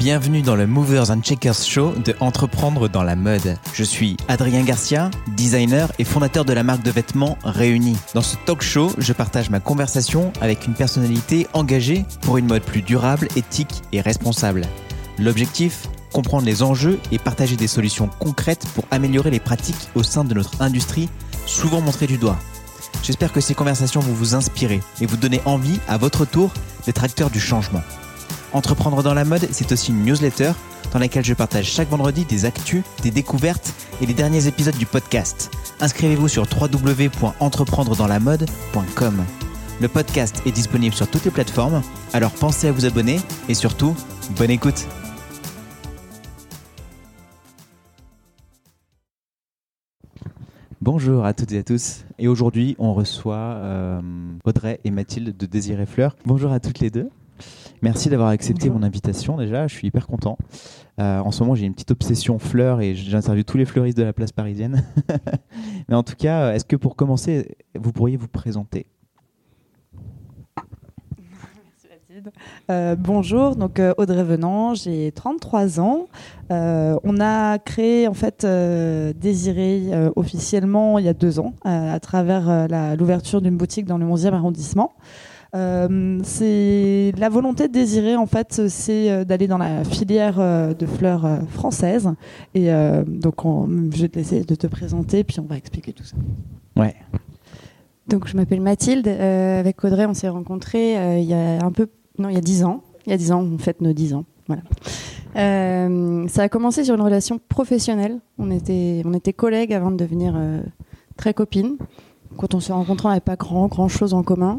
Bienvenue dans le Movers and Shakers Show de Entreprendre dans la mode. Je suis Adrien Garcia, designer et fondateur de la marque de vêtements Réunis. Dans ce talk show, je partage ma conversation avec une personnalité engagée pour une mode plus durable, éthique et responsable. L'objectif ? Comprendre les enjeux et partager des solutions concrètes pour améliorer les pratiques au sein de notre industrie, souvent montrée du doigt. J'espère que ces conversations vont vous inspirer et vous donner envie, à votre tour, d'être acteur du changement. Entreprendre dans la mode, c'est aussi une newsletter dans laquelle je partage chaque vendredi des actus, des découvertes et les derniers épisodes du podcast. Inscrivez-vous sur www.entreprendredanslamode.com. Le podcast est disponible sur toutes les plateformes, alors pensez à vous abonner et surtout, bonne écoute. Bonjour à toutes et à tous. Et aujourd'hui, on reçoit Audrey et Mathilde de Désiré Fleurs. Bonjour à toutes les deux. Merci d'avoir accepté mon invitation déjà, je suis hyper content. En ce moment, j'ai une petite obsession fleurs et j'interviewe tous les fleuristes de la place parisienne. Mais en tout cas, est-ce que pour commencer, vous pourriez vous présenter ? Merci Mathilde. Bonjour, donc Audrey Venant, j'ai 33 ans. On a créé en fait Désiré officiellement il y a 2 ans à travers l'ouverture d'une boutique dans le 11e arrondissement. C'est la volonté de Désiré en fait, c'est d'aller dans la filière de fleurs françaises et donc je vais te laisser de te présenter puis on va expliquer tout ça. Ouais. Donc je m'appelle Mathilde, avec Audrey on s'est rencontrés il y a 10 ans. Il y a 10 ans, on fête nos 10 ans. Voilà. Ça a commencé sur une relation professionnelle. On était collègues avant de devenir très copines. Quand on s'est rencontrés, on n'avait pas grand chose en commun,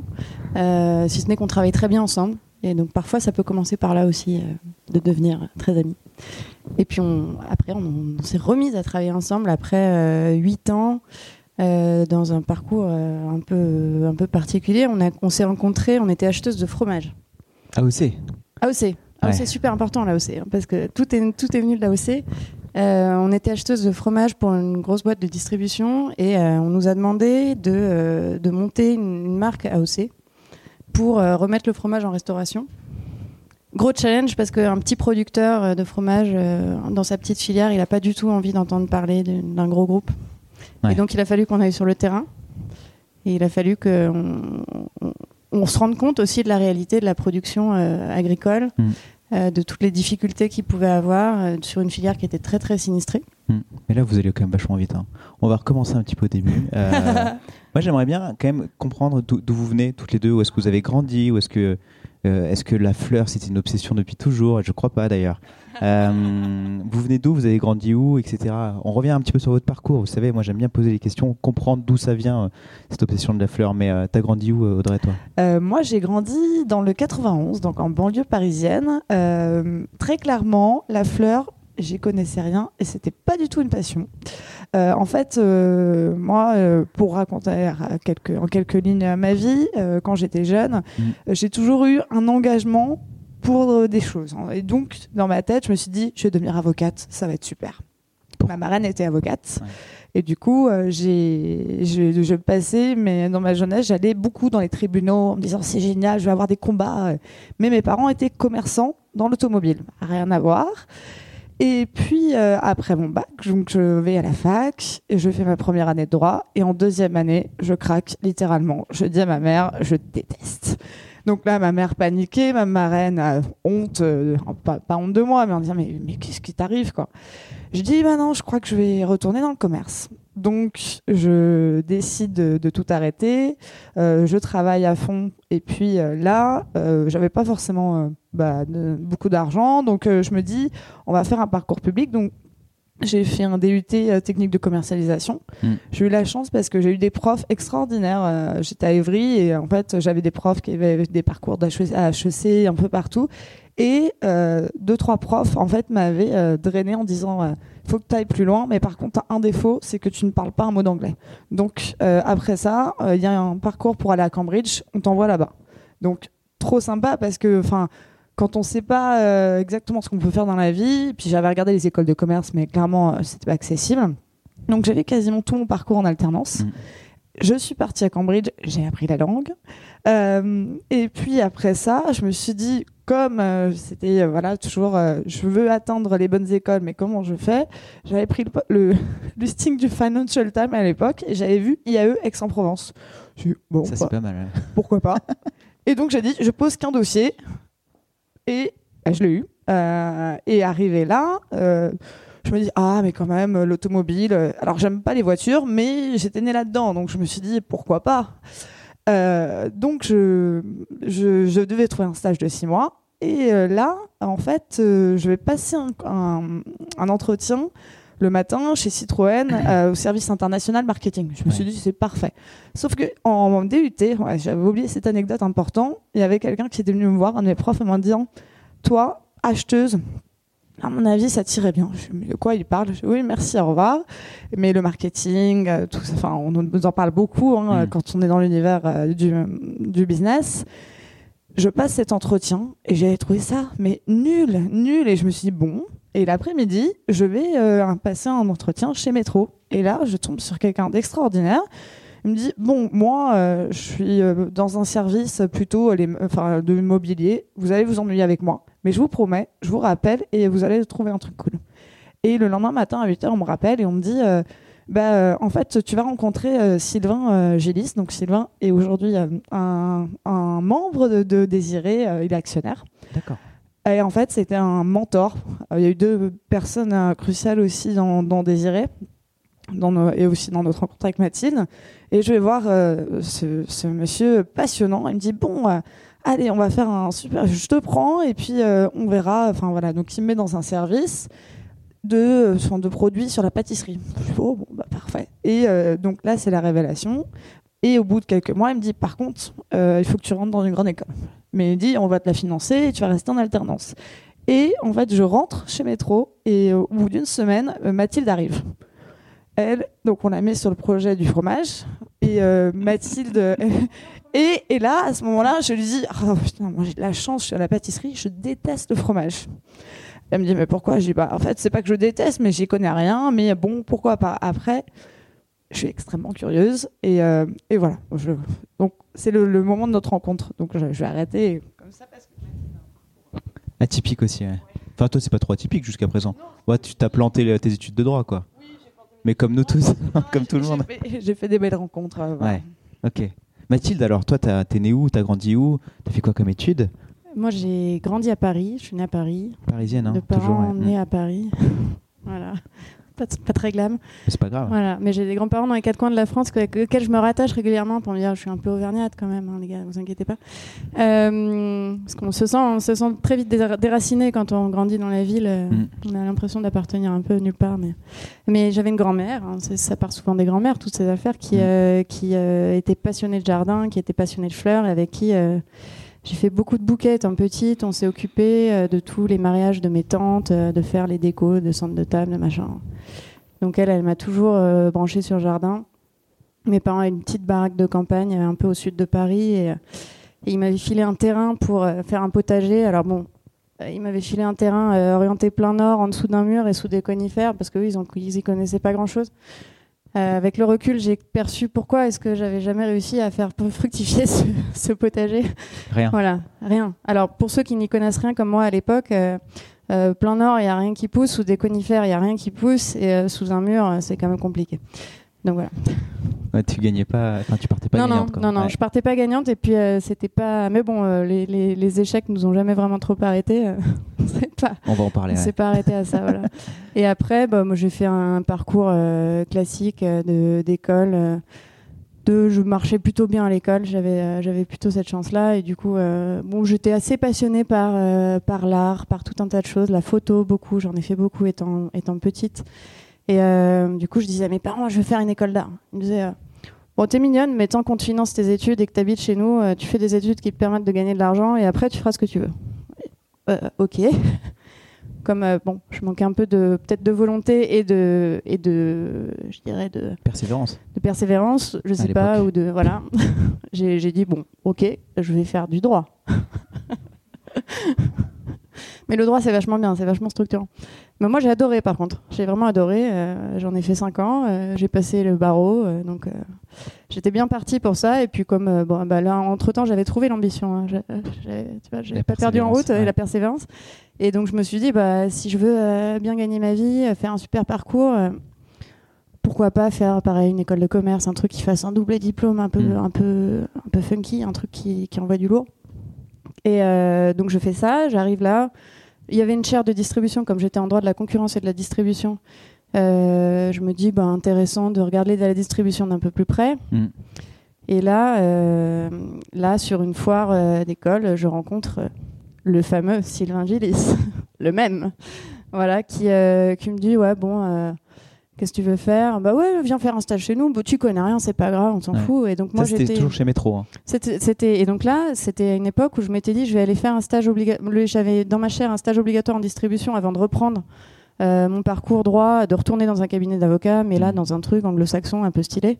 si ce n'est qu'on travaille très bien ensemble. Et donc parfois, ça peut commencer par là aussi, de devenir très amis. Et puis après, on s'est remises à travailler ensemble après 8 ans, dans un parcours un peu particulier. On s'est rencontrés, on était acheteuses de fromage. AOC. AOC, c'est super important l'AOC, hein, parce que tout est venu de l'AOC. On était acheteuse de fromage pour une grosse boîte de distribution et on nous a demandé de monter une marque AOC pour remettre le fromage en restauration. Gros challenge parce qu'un petit producteur de fromage dans sa petite filière, il n'a pas du tout envie d'entendre parler d'un gros groupe. Ouais. Et donc il a fallu qu'on aille sur le terrain et il a fallu qu'on se rende compte aussi de la réalité de la production agricole. De toutes les difficultés qu'ils pouvaient avoir sur une filière qui était très très sinistrée. Mais là vous allez quand même vachement vite, hein. On va recommencer un petit peu au début. Moi j'aimerais bien quand même comprendre d'où vous venez toutes les deux, où est-ce que vous avez grandi, ou est-ce que la fleur c'était une obsession depuis toujours, et je crois pas d'ailleurs. Vous venez d'où, vous avez grandi où, etc. On revient un petit peu sur votre parcours, vous savez, moi j'aime bien poser les questions, comprendre d'où ça vient, cette obsession de la fleur. Mais t'as grandi où, Audrey, toi ? Moi j'ai grandi dans le 91, donc en banlieue parisienne. Très clairement, la fleur, j'y connaissais rien et c'était pas du tout une passion. En fait, moi, pour raconter en quelques lignes ma vie, quand j'étais jeune, j'ai toujours eu un engagement pour des choses. Et donc, dans ma tête, je me suis dit, je vais devenir avocate, ça va être super. Ma marraine était avocate. Ouais. Et du coup, je passais, mais dans ma jeunesse, j'allais beaucoup dans les tribunaux en me disant, c'est génial, je vais avoir des combats. Mais mes parents étaient commerçants dans l'automobile. Rien à voir. Et puis, après mon bac, donc, je vais à la fac, et je fais ma première année de droit. Et en deuxième année, je craque littéralement. Je dis à ma mère, je déteste. Donc là, ma mère paniquée, ma marraine a honte, pas honte de moi, mais en disant mais qu'est-ce qui t'arrive quoi. Je dis non, je crois que je vais retourner dans le commerce. Donc je décide de tout arrêter, je travaille à fond et puis là, j'avais pas forcément beaucoup d'argent, donc je me dis on va faire un parcours public. Donc j'ai fait un DUT technique de commercialisation. J'ai eu la chance parce que j'ai eu des profs extraordinaires. J'étais à Évry et en fait, j'avais des profs qui avaient des parcours à HEC un peu partout. Et 2-3 profs en fait m'avaient drainé en disant faut que tu ailles plus loin, mais par contre, t'as un défaut, c'est que tu ne parles pas un mot d'anglais. Donc après ça, il y a un parcours pour aller à Cambridge, on t'envoie là-bas. Donc trop sympa parce que quand on ne sait pas exactement ce qu'on peut faire dans la vie, puis j'avais regardé les écoles de commerce, mais clairement, c'était pas accessible. Donc j'avais quasiment tout mon parcours en alternance. Je suis partie à Cambridge, j'ai appris la langue. Et puis après ça, je me suis dit, comme c'était toujours je veux atteindre les bonnes écoles, mais comment je fais? J'avais pris le listing du Financial Times à l'époque et j'avais vu IAE Aix-en-Provence. J'ai dit, bon, ça c'est pas mal. Pourquoi pas? Et donc j'ai dit je pose qu'un dossier et je l'ai eu. Et arrivé là, je me dis mais quand même l'automobile. Alors j'aime pas les voitures, mais j'étais née là-dedans, donc je me suis dit pourquoi pas. Donc je devais trouver un stage de 6 mois et là en fait je vais passer un entretien le matin chez Citroën au service international marketing. Je me suis dit c'est parfait. Sauf que en DUT, j'avais oublié cette anecdote importante, il y avait quelqu'un qui était venu me voir, un de mes profs, en me disant toi acheteuse, à mon avis, ça tirait bien. Je me dis, de quoi il parle? Oui, merci, au revoir. Mais le marketing, tout ça, on nous en parle beaucoup quand on est dans l'univers du business. Je passe cet entretien et j'avais trouvé ça mais nul. Et je me suis dit, bon. Et l'après-midi, je vais passer un entretien chez Métro. Et là, je tombe sur quelqu'un d'extraordinaire. Il me dit, bon, moi, je suis dans un service plutôt de mobilier. Vous allez vous ennuyer avec moi. Mais je vous promets, je vous rappelle et vous allez trouver un truc cool. Et le lendemain matin à 8h, on me rappelle et on me dit en fait, tu vas rencontrer Sylvain Gélis. Donc Sylvain est aujourd'hui un membre de Désiré, il est actionnaire. D'accord. Et en fait, c'était un mentor. Il y a eu 2 personnes cruciales aussi dans Désiré. Et aussi dans notre rencontre avec Mathilde. Et je vais voir ce monsieur passionnant. Il me dit, bon, allez, on va faire un super... Je te prends et puis on verra. Enfin, voilà. Donc, il me met dans un service de produits sur la pâtisserie. Je dis, oh, bon, parfait. Et donc là, c'est la révélation. Et au bout de quelques mois, il me dit, par contre, il faut que tu rentres dans une grande école. Mais il dit, on va te la financer et tu vas rester en alternance. Et en fait, je rentre chez Métro et au bout d'une semaine, Mathilde arrive. Elle, donc on la met sur le projet du fromage et Mathilde et là à ce moment-là je lui dis putain, moi j'ai de la chance, je suis à la pâtisserie, je déteste le fromage. Elle me dit mais pourquoi? Je dis en fait c'est pas que je déteste mais j'y connais rien, mais bon pourquoi pas. Après je suis extrêmement curieuse et voilà donc c'est le moment de notre rencontre, donc je vais arrêter comme ça parce que atypique aussi Enfin toi c'est pas trop atypique jusqu'à présent. Ouais, tu t'as planté tes études de droit quoi. Mais comme nous tous, comme tout le monde. J'ai fait des belles rencontres. Ouais, ok. Mathilde, alors toi, t'es née où? T'as grandi où? T'as fait quoi comme études? Moi, j'ai grandi à Paris. Je suis née à Paris. Parisienne, de parents nés à Paris. Voilà. Pas très glam. Mais c'est pas grave. Voilà. Mais j'ai des grands-parents dans les 4 coins de la France auxquels je me rattache régulièrement pour me dire je suis un peu auvergnate quand même, les gars, vous inquiétez pas. Parce qu'on se sent très vite déraciné quand on grandit dans la ville. On a l'impression d'appartenir un peu nulle part. Mais j'avais une grand-mère, ça part souvent des grands-mères, toutes ces affaires, qui était passionnée de jardin, qui était passionnée de fleurs, et avec qui j'ai fait beaucoup de bouquets étant petite. On s'est occupé de tous les mariages de mes tantes, de faire les décos, de centres de table, de machin. Donc elle m'a toujours branchée sur le jardin. Mes parents avaient une petite baraque de campagne un peu au sud de Paris et ils m'avaient filé un terrain pour faire un potager. Alors bon, ils m'avaient filé un terrain orienté plein nord, en dessous d'un mur et sous des conifères, parce qu'eux, ils y connaissaient pas grand-chose. Avec le recul, j'ai perçu pourquoi est-ce que j'avais jamais réussi à faire fructifier ce potager. Rien. Voilà, rien. Alors pour ceux qui n'y connaissent rien comme moi à l'époque, plein nord, il y a rien qui pousse, sous des conifères, il y a rien qui pousse, et sous un mur, c'est quand même compliqué. Donc voilà. Ouais, tu gagnais pas, enfin tu partais pas gagnante. Non, ouais. Je partais pas gagnante et puis c'était pas. Mais bon, les échecs nous ont jamais vraiment trop arrêtés. On va en parler. On s'est pas arrêté à ça, voilà. Et après, moi j'ai fait un parcours classique d'école. Je marchais plutôt bien à l'école, j'avais plutôt cette chance-là et du coup, j'étais assez passionnée par l'art, par tout un tas de choses, la photo beaucoup, j'en ai fait beaucoup étant petite. Et du coup, je disais à mes parents, je veux faire une école d'art. Ils me disaient, bon, t'es mignonne, mais tant qu'on te finance tes études et que t'habites chez nous, tu fais des études qui te permettent de gagner de l'argent et après, tu feras ce que tu veux. Ok. Comme, je manquais un peu peut-être de volonté et de je dirais de persévérance. De persévérance, je sais pas, ou de, voilà. j'ai dit, bon, ok, je vais faire du droit. Mais le droit, c'est vachement bien, c'est vachement structurant. Mais moi, j'ai adoré, par contre. J'ai vraiment adoré. J'en ai fait 5 ans. J'ai passé le barreau. Donc, j'étais bien partie pour ça. Et puis, comme là, entre-temps, j'avais trouvé l'ambition. Hein. J'avais pas perdu en route et la persévérance. Et donc, je me suis dit, si je veux bien gagner ma vie, faire un super parcours, pourquoi pas faire, pareil, une école de commerce, un truc qui fasse un double diplôme un peu funky, un truc qui envoie du lourd. Et donc, je fais ça. J'arrive là. Il y avait une chaire de distribution, comme j'étais en droit de la concurrence et de la distribution. Je me dis, intéressant de regarder de la distribution d'un peu plus près. Et là, sur une foire d'école, je rencontre le fameux Sylvain Gillis, le même, voilà, qui me dit, qu'est-ce que tu veux faire ? Viens faire un stage chez nous. Tu connais rien, c'est pas grave, on s'en fout. Et donc moi, c'était toujours chez Métro. Hein. Et donc là, c'était une époque où je m'étais dit, je vais aller faire un stage obligatoire. J'avais dans ma chaire un stage obligatoire en distribution avant de reprendre mon parcours droit, de retourner dans un cabinet d'avocat, mais là, dans un truc anglo-saxon un peu stylé.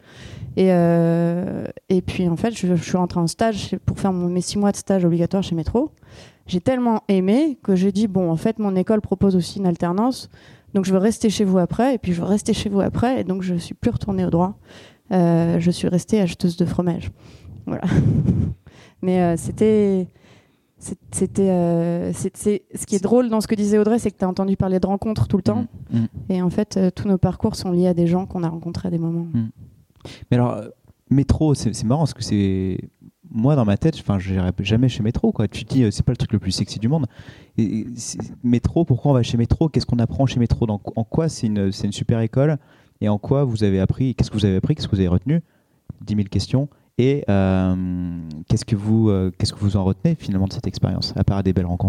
Et puis en fait, je suis rentrée en stage pour faire mes 6 mois de stage obligatoire chez Métro. J'ai tellement aimé que j'ai dit, en fait, mon école propose aussi une alternance. Donc je veux rester chez vous après, et puis je veux rester chez vous après, et donc je suis plus retournée au droit. Je suis restée acheteuse de fromage. Voilà. Mais ce qui est drôle dans ce que disait Audrey, c'est que tu as entendu parler de rencontres tout le temps. Et en fait, tous nos parcours sont liés à des gens qu'on a rencontrés à des moments. Mais alors, Métro, c'est marrant, parce que c'est... Moi, dans ma tête, je n'irai jamais chez Métro, quoi. Tu te dis, c'est pas le truc le plus sexy du monde. Et Métro, pourquoi on va chez Métro ? Qu'est-ce qu'on apprend chez Métro ? En quoi c'est une super école ? Et en quoi vous avez appris ? Qu'est-ce que vous avez appris ? Qu'est-ce que vous avez retenu ? 10 000 questions. Et qu'est-ce que vous en retenez finalement de cette expérience, à part des belles rencontres ?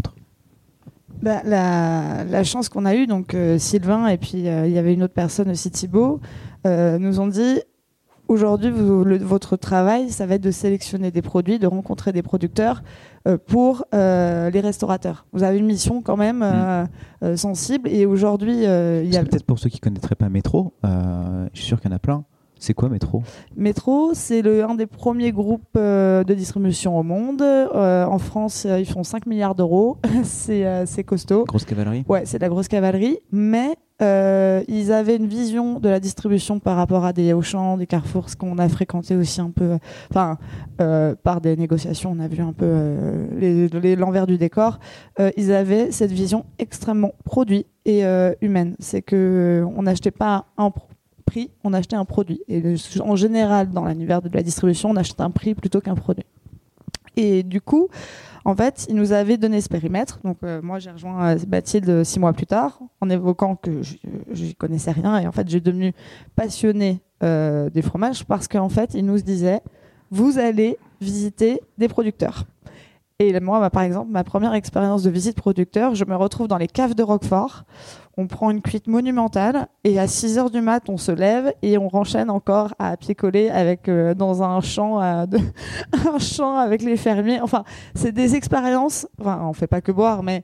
La chance qu'on a eue, donc Sylvain et puis il y avait une autre personne aussi, Thibaut, nous ont dit... Aujourd'hui, votre travail, ça va être de sélectionner des produits, de rencontrer des producteurs pour les restaurateurs. Vous avez une mission quand même sensible. Et aujourd'hui, peut-être pour ceux qui ne connaîtraient pas Métro, je suis sûr qu'il y en a plein. C'est quoi Métro ? Métro, c'est un des premiers groupes de distribution au monde. En France, ils font 5 milliards d'euros. C'est costaud. Grosse cavalerie ? Ouais, c'est de la grosse cavalerie. Mais ils avaient une vision de la distribution par rapport à des Auchan, des Carrefour, ce qu'on a fréquenté aussi un peu. Par des négociations, on a vu un peu l'envers du décor. Ils avaient cette vision extrêmement produit et humaine. C'est qu'on n'achetait pas un prix, on achetait un produit. Et en général, dans l'univers de la distribution, on achète un prix plutôt qu'un produit. Et du coup, en fait, ils nous avaient donné ce périmètre. Donc, moi, j'ai rejoint Bathilde 6 mois plus tard, en évoquant que je n'y connaissais rien. Et en fait, j'ai devenu passionnée des fromages parce qu'en fait, ils nous disaient, vous allez visiter des producteurs. Et moi, par exemple, ma première expérience de visite producteur, je me retrouve dans les caves de Roquefort. On prend une cuite monumentale et à 6h du mat, on se lève et on renchaîne encore à pied collé dans un champ, un champ avec les fermiers. Enfin, c'est des expériences. Enfin, on fait pas que boire, mais.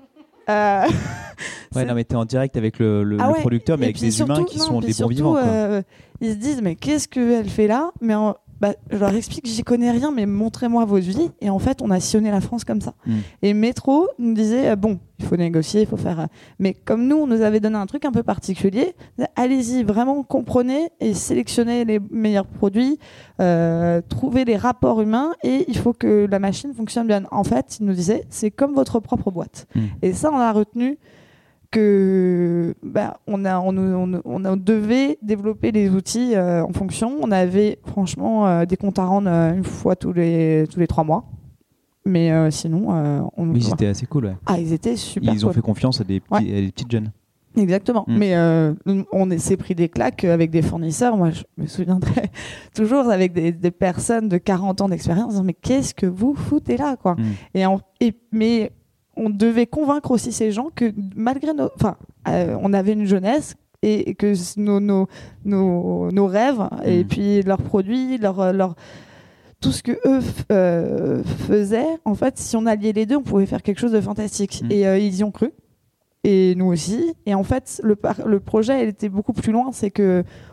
Non, mais t'es en direct avec le producteur, mais avec des humains qui sont des bons vivants. Ils se disent, mais qu'est-ce qu'elle fait là ? Mais je leur explique que j'y connais rien, mais montrez-moi votre vie. Et en fait, on a sillonné la France comme ça. Et Métro nous disait, il faut négocier, il faut faire... Mais comme nous, on nous avait donné un truc un peu particulier, allez-y, vraiment comprenez et sélectionnez les meilleurs produits, trouvez les rapports humains et il faut que la machine fonctionne bien. En fait, il nous disait, c'est comme votre propre boîte. Et ça, on a retenu que on devait développer les outils en fonction. On avait franchement des comptes à rendre une fois tous les 3 mois. Mais sinon, ils étaient assez cool. Ouais. Ils étaient super Ils ont fait confiance à des petites jeunes. Exactement. Mais on s'est pris des claques avec des fournisseurs. Moi, je me souviendrai toujours avec des personnes de 40 ans d'expérience. Mais qu'est-ce que vous foutez là, quoi ? Mais on devait convaincre aussi ces gens que malgré on avait une jeunesse et que nos rêves et puis leurs produits, tout ce que eux faisaient, en fait, si on alliait les deux, on pouvait faire quelque chose de fantastique. Et ils y ont cru. Et nous aussi. Et en fait, le projet, il était beaucoup plus loin. C'est que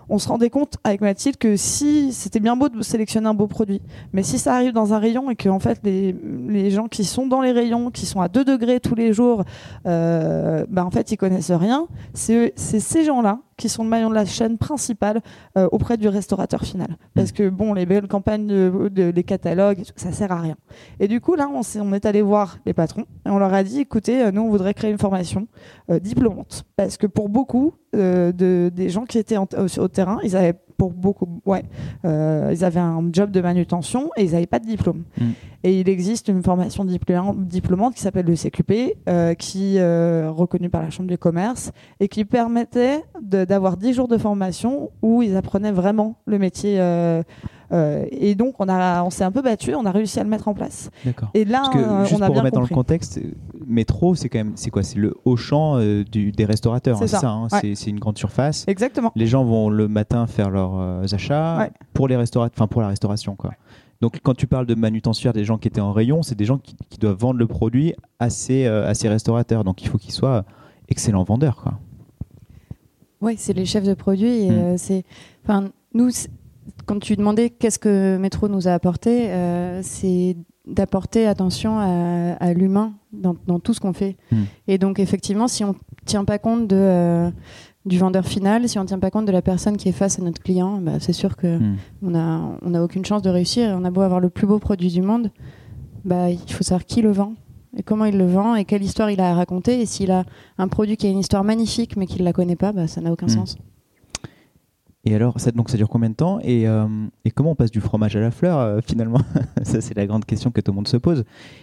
on se rendait compte avec Mathilde que si c'était bien beau de sélectionner un beau produit, mais si ça arrive dans un rayon et que en fait les gens qui sont dans les rayons, qui sont à 2 degrés tous les jours, en fait ils connaissent rien, c'est ces gens-là qui sont le maillon de la chaîne principale auprès du restaurateur final. Parce que bon, les belles campagnes, les catalogues, ça sert à rien. Et du coup là, on est allé voir les patrons et on leur a dit, écoutez, nous on voudrait créer une formation diplômante, parce que pour beaucoup des gens qui étaient au terrain, ils avaient ils avaient un job de manutention et ils n'avaient pas de diplôme. Et il existe une formation diplômante qui s'appelle le CQP, qui est reconnue par la Chambre du commerce et qui permettait d'avoir 10 jours de formation où ils apprenaient vraiment le métier. Et donc on s'est un peu battu, on a réussi à le mettre en place. D'accord. Et là, parce que, juste on a pour bien remettre compris. dans le contexte, Métro, c'est quoi? C'est le Auchan des restaurateurs. C'est ça. Ouais. C'est une grande surface. Exactement. Les gens vont le matin faire leurs achats pour la restauration, quoi. Donc quand tu parles de manutentionnaires, des gens qui étaient en rayon, c'est des gens qui doivent vendre le produit à ces restaurateurs. Donc il faut qu'ils soient excellents vendeurs, quoi. Oui, c'est les chefs de produits. Nous, quand tu demandais qu'est-ce que Métro nous a apporté, c'est d'apporter attention à l'humain dans tout ce qu'on fait. Et donc effectivement, si on ne tient pas compte du vendeur final, si on ne tient pas compte de la personne qui est face à notre client, c'est sûr qu'on n'a aucune chance de réussir. Et on a beau avoir le plus beau produit du monde, il faut savoir qui le vend et comment il le vend et quelle histoire il a à raconter. Et s'il a un produit qui a une histoire magnifique mais qu'il ne la connaît pas, ça n'a aucun sens. Et alors, ça dure combien de temps et comment on passe du fromage à la fleur finalement? Ça, c'est la grande question que tout le monde se pose.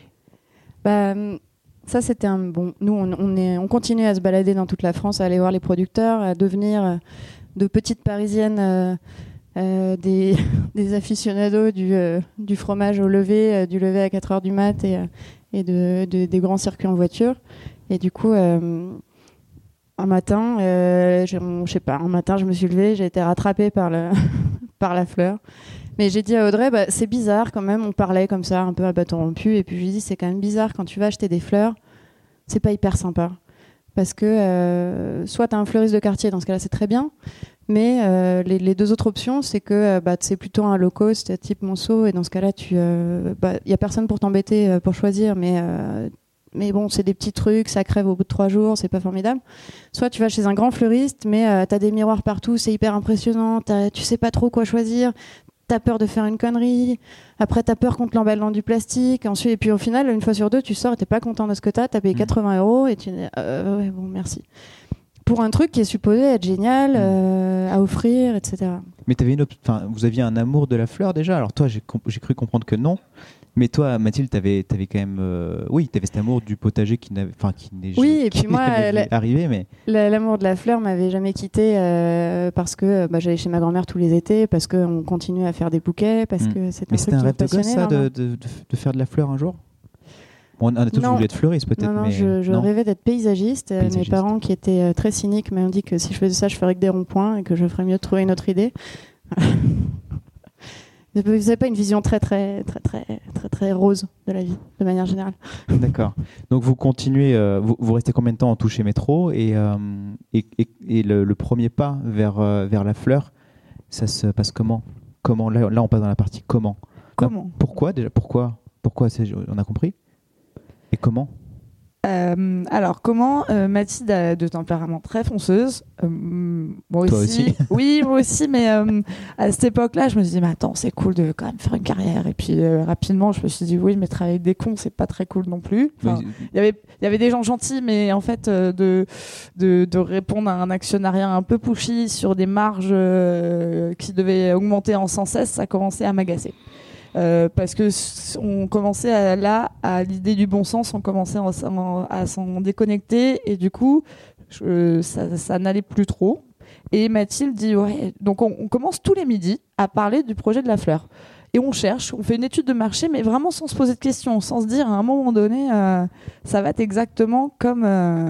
Ça, c'était nous, on continue à se balader dans toute la France, à aller voir les producteurs, à devenir de petites Parisiennes, des aficionados du fromage au lever, du lever à 4h du mat et des grands circuits en voiture. Et du coup, un matin, je me suis levée, j'ai été rattrapée par la fleur. Mais j'ai dit à Audrey, c'est bizarre quand même, on parlait comme ça, un peu à bâton rompu, et puis je lui ai dit, c'est quand même bizarre, quand tu vas acheter des fleurs, c'est pas hyper sympa. Parce que soit tu as un fleuriste de quartier, dans ce cas-là c'est très bien, mais les deux autres options, c'est que c'est plutôt un low cost, type Monceau, et dans ce cas-là, il y a personne pour t'embêter pour choisir, mais bon, c'est des petits trucs, ça crève au bout de 3 jours, c'est pas formidable. Soit tu vas chez un grand fleuriste, mais t'as des miroirs partout, c'est hyper impressionnant, tu sais pas trop quoi choisir, t'as peur de faire une connerie, après t'as peur qu'on te l'emballe dans du plastique, ensuite, et puis au final, une fois sur deux, tu sors et t'es pas content de ce que t'as payé 80 € et tu dis ouais, bon, merci. Pour un truc qui est supposé être génial, à offrir, etc. Mais vous aviez un amour de la fleur déjà. Alors toi, j'ai cru comprendre que non. Mais toi, Mathilde, t'avais quand même, t'avais cet amour du potager qui n'est jamais arrivé, mais l'amour de la fleur m'avait jamais quitté parce que j'allais chez ma grand-mère tous les étés, parce qu'on continuait à faire des bouquets, parce que c'était un truc qui me passionnait. Mais c'était un rêve de gosse, ça, de faire de la fleur un jour? On a tous voulu être fleuriste peut-être. Non, je rêvais d'être paysagiste. Mes parents, qui étaient très cyniques, m'ont dit que si je faisais ça, je ferais que des ronds-points et que je ferais mieux de trouver une autre idée. Vous n'avez pas une vision très, très, très, très, très, très rose de la vie, de manière générale. D'accord. Donc vous continuez, vous restez combien de temps en touche chez Métro et le premier pas vers la fleur, ça se passe comment? Là, on passe dans la partie comment. Comment? Pourquoi déjà? Pourquoi on a compris. Et comment? Alors, comment Mathilde a de tempérament très fonceuse. Moi Toi aussi. Oui, moi aussi, mais à cette époque-là, je me suis dit, mais attends, c'est cool de quand même faire une carrière. Et puis rapidement, je me suis dit, oui, mais travailler avec des cons, c'est pas très cool non plus. Enfin, il y avait des gens gentils, mais en fait, de répondre à un actionnariat un peu pushy sur des marges qui devaient augmenter sans cesse, ça commençait à m'agacer. Parce que on commençait à l'idée du bon sens, on commençait à s'en déconnecter et du coup ça n'allait plus trop. Et Mathilde dit ouais, donc on commence tous les midis à parler du projet de la fleur et on cherche, on fait une étude de marché, mais vraiment sans se poser de questions, sans se dire à un moment donné ça va être exactement comme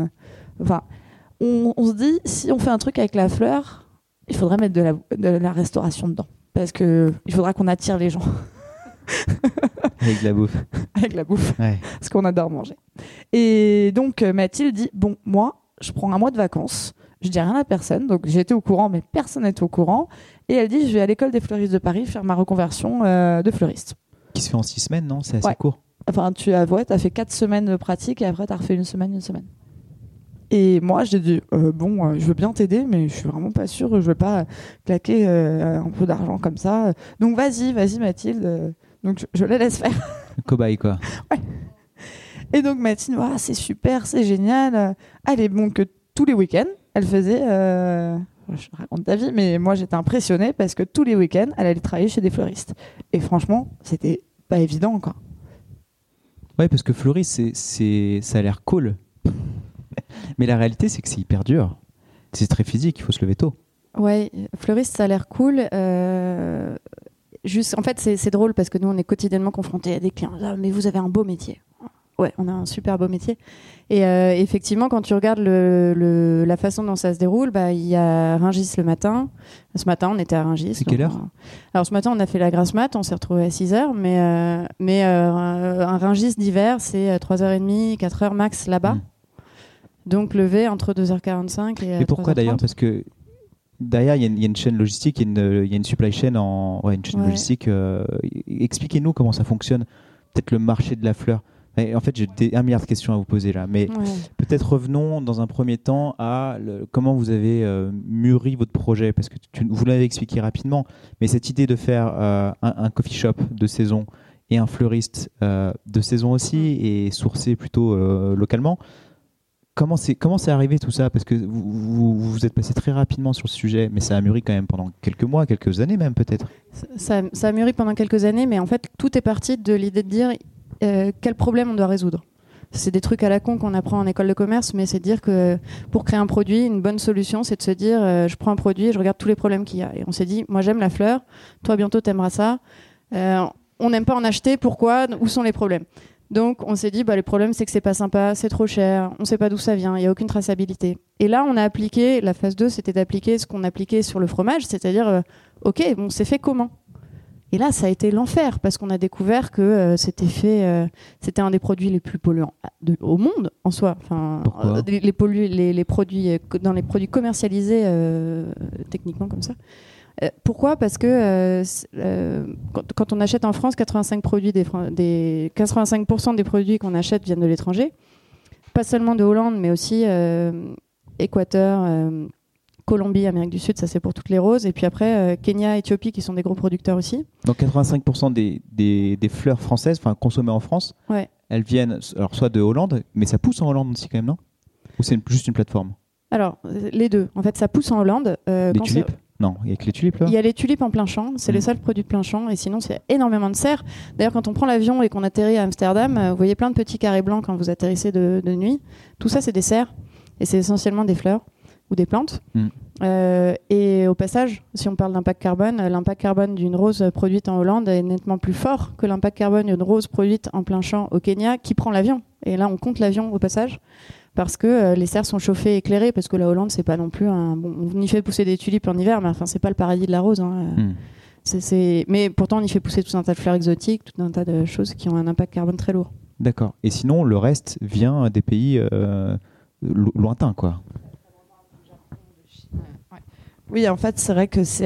on se dit, si on fait un truc avec la fleur, il faudrait mettre de la restauration dedans parce que il faudra qu'on attire les gens. Avec la bouffe. Avec la bouffe, ouais. Parce qu'on adore manger. Et donc Mathilde dit, bon, moi, je prends un mois de vacances, Je dis rien à personne, donc j'étais au courant, mais personne n'était au courant. Et elle dit, je vais à l'école des fleuristes de Paris faire ma reconversion de fleuriste. Qui se fait en 6 semaines, non? C'est assez court. Enfin, tu as fait 4 semaines de pratique et après, tu as refait une semaine. Et moi, j'ai dit, je veux bien t'aider, mais je suis vraiment pas sûre, je veux pas claquer un peu d'argent comme ça. Donc vas-y Mathilde. Donc je la laisse faire. Cobaye, quoi. Ouais. Et donc Mathilde, c'est super, c'est génial. Allez, bon, que tous les week-ends, elle faisait... je raconte ta vie, mais moi j'étais impressionnée parce que tous les week-ends, elle allait travailler chez des fleuristes. Et franchement, c'était pas évident, quoi. Ouais, parce que fleuriste, ça a l'air cool. Mais la réalité, c'est que c'est hyper dur. C'est très physique, il faut se lever tôt. Ouais, fleuriste, ça a l'air cool. En fait, c'est drôle parce que nous, on est quotidiennement confrontés à des clients. Ah, mais vous avez un beau métier. Ouais, on a un super beau métier. Et effectivement, quand tu regardes la façon dont ça se déroule, il y a Rungis le matin. Ce matin, on était à Rungis. C'est quelle heure ? Alors, ce matin, on a fait la grasse mat. On s'est retrouvés à 6h. Mais un Rungis d'hiver, c'est 3h30, 4h max là-bas. Donc, levé entre 2h45 et 3h30. Et pourquoi d'ailleurs ? Parce que derrière, il y a une chaîne logistique, il y a une supply chain une chaîne logistique. Expliquez-nous comment ça fonctionne. Peut-être le marché de la fleur. Et en fait, j'ai 1 milliard de questions à vous poser là. Mais peut-être revenons dans un premier temps à comment vous avez mûri votre projet. Parce que vous l'avez expliqué rapidement. Mais cette idée de faire un coffee shop de saison et un fleuriste de saison aussi et sourcé plutôt localement. Comment c'est arrivé tout ça ? Parce que vous êtes passé très rapidement sur le sujet, mais ça a mûri quand même pendant quelques mois, quelques années même peut-être. Ça a mûri pendant quelques années, mais en fait tout est parti de l'idée de dire quel problème on doit résoudre. C'est des trucs à la con qu'on apprend en école de commerce, mais c'est de dire que pour créer un produit, une bonne solution, c'est de se dire je prends un produit et je regarde tous les problèmes qu'il y a. Et on s'est dit, moi j'aime la fleur, toi bientôt t'aimeras ça. On n'aime pas en acheter, pourquoi ? Où sont les problèmes ? Donc, on s'est dit, le problème, c'est que c'est pas sympa, c'est trop cher, on sait pas d'où ça vient, il n'y a aucune traçabilité. Et là, on a appliqué, la phase 2, c'était d'appliquer ce qu'on appliquait sur le fromage, c'est-à-dire, c'est fait comment ? Et là, ça a été l'enfer, parce qu'on a découvert que c'était un des produits les plus polluants au monde, en soi. Pourquoi ? Les produits, dans les produits commercialisés, techniquement comme ça. Pourquoi ? Parce que quand on achète en France, 85% des produits qu'on achète viennent de l'étranger. Pas seulement de Hollande, mais aussi Équateur, Colombie, Amérique du Sud, ça c'est pour toutes les roses. Et puis après, Kenya, Éthiopie, qui sont des gros producteurs aussi. Donc 85% des fleurs françaises, consommées en France, elles viennent soit de Hollande, mais ça pousse en Hollande aussi quand même, non ? Ou c'est juste une plateforme ? Alors, les deux. En fait, ça pousse en Hollande. Les tulipes ? Non, il y a que les tulipes là ? Il y a les tulipes en plein champ, c'est les seuls produits de plein champ, et sinon c'est énormément de serres. D'ailleurs, quand on prend l'avion et qu'on atterrit à Amsterdam, vous voyez plein de petits carrés blancs quand vous atterrissez de nuit. Tout ça, c'est des serres, et c'est essentiellement des fleurs ou des plantes. Et au passage, si on parle d'impact carbone d'une rose produite en Hollande est nettement plus fort que l'impact carbone d'une rose produite en plein champ au Kenya qui prend l'avion. Et là, on compte l'avion au passage. Parce que les serres sont chauffées et éclairées, parce que la Hollande, c'est pas non plus on y fait pousser des tulipes en hiver, mais c'est pas le paradis de la rose. Mais pourtant, on y fait pousser tout un tas de fleurs exotiques, tout un tas de choses qui ont un impact carbone très lourd. D'accord. Et sinon, le reste vient des pays lointains, quoi. Oui, en fait, c'est vrai que c'est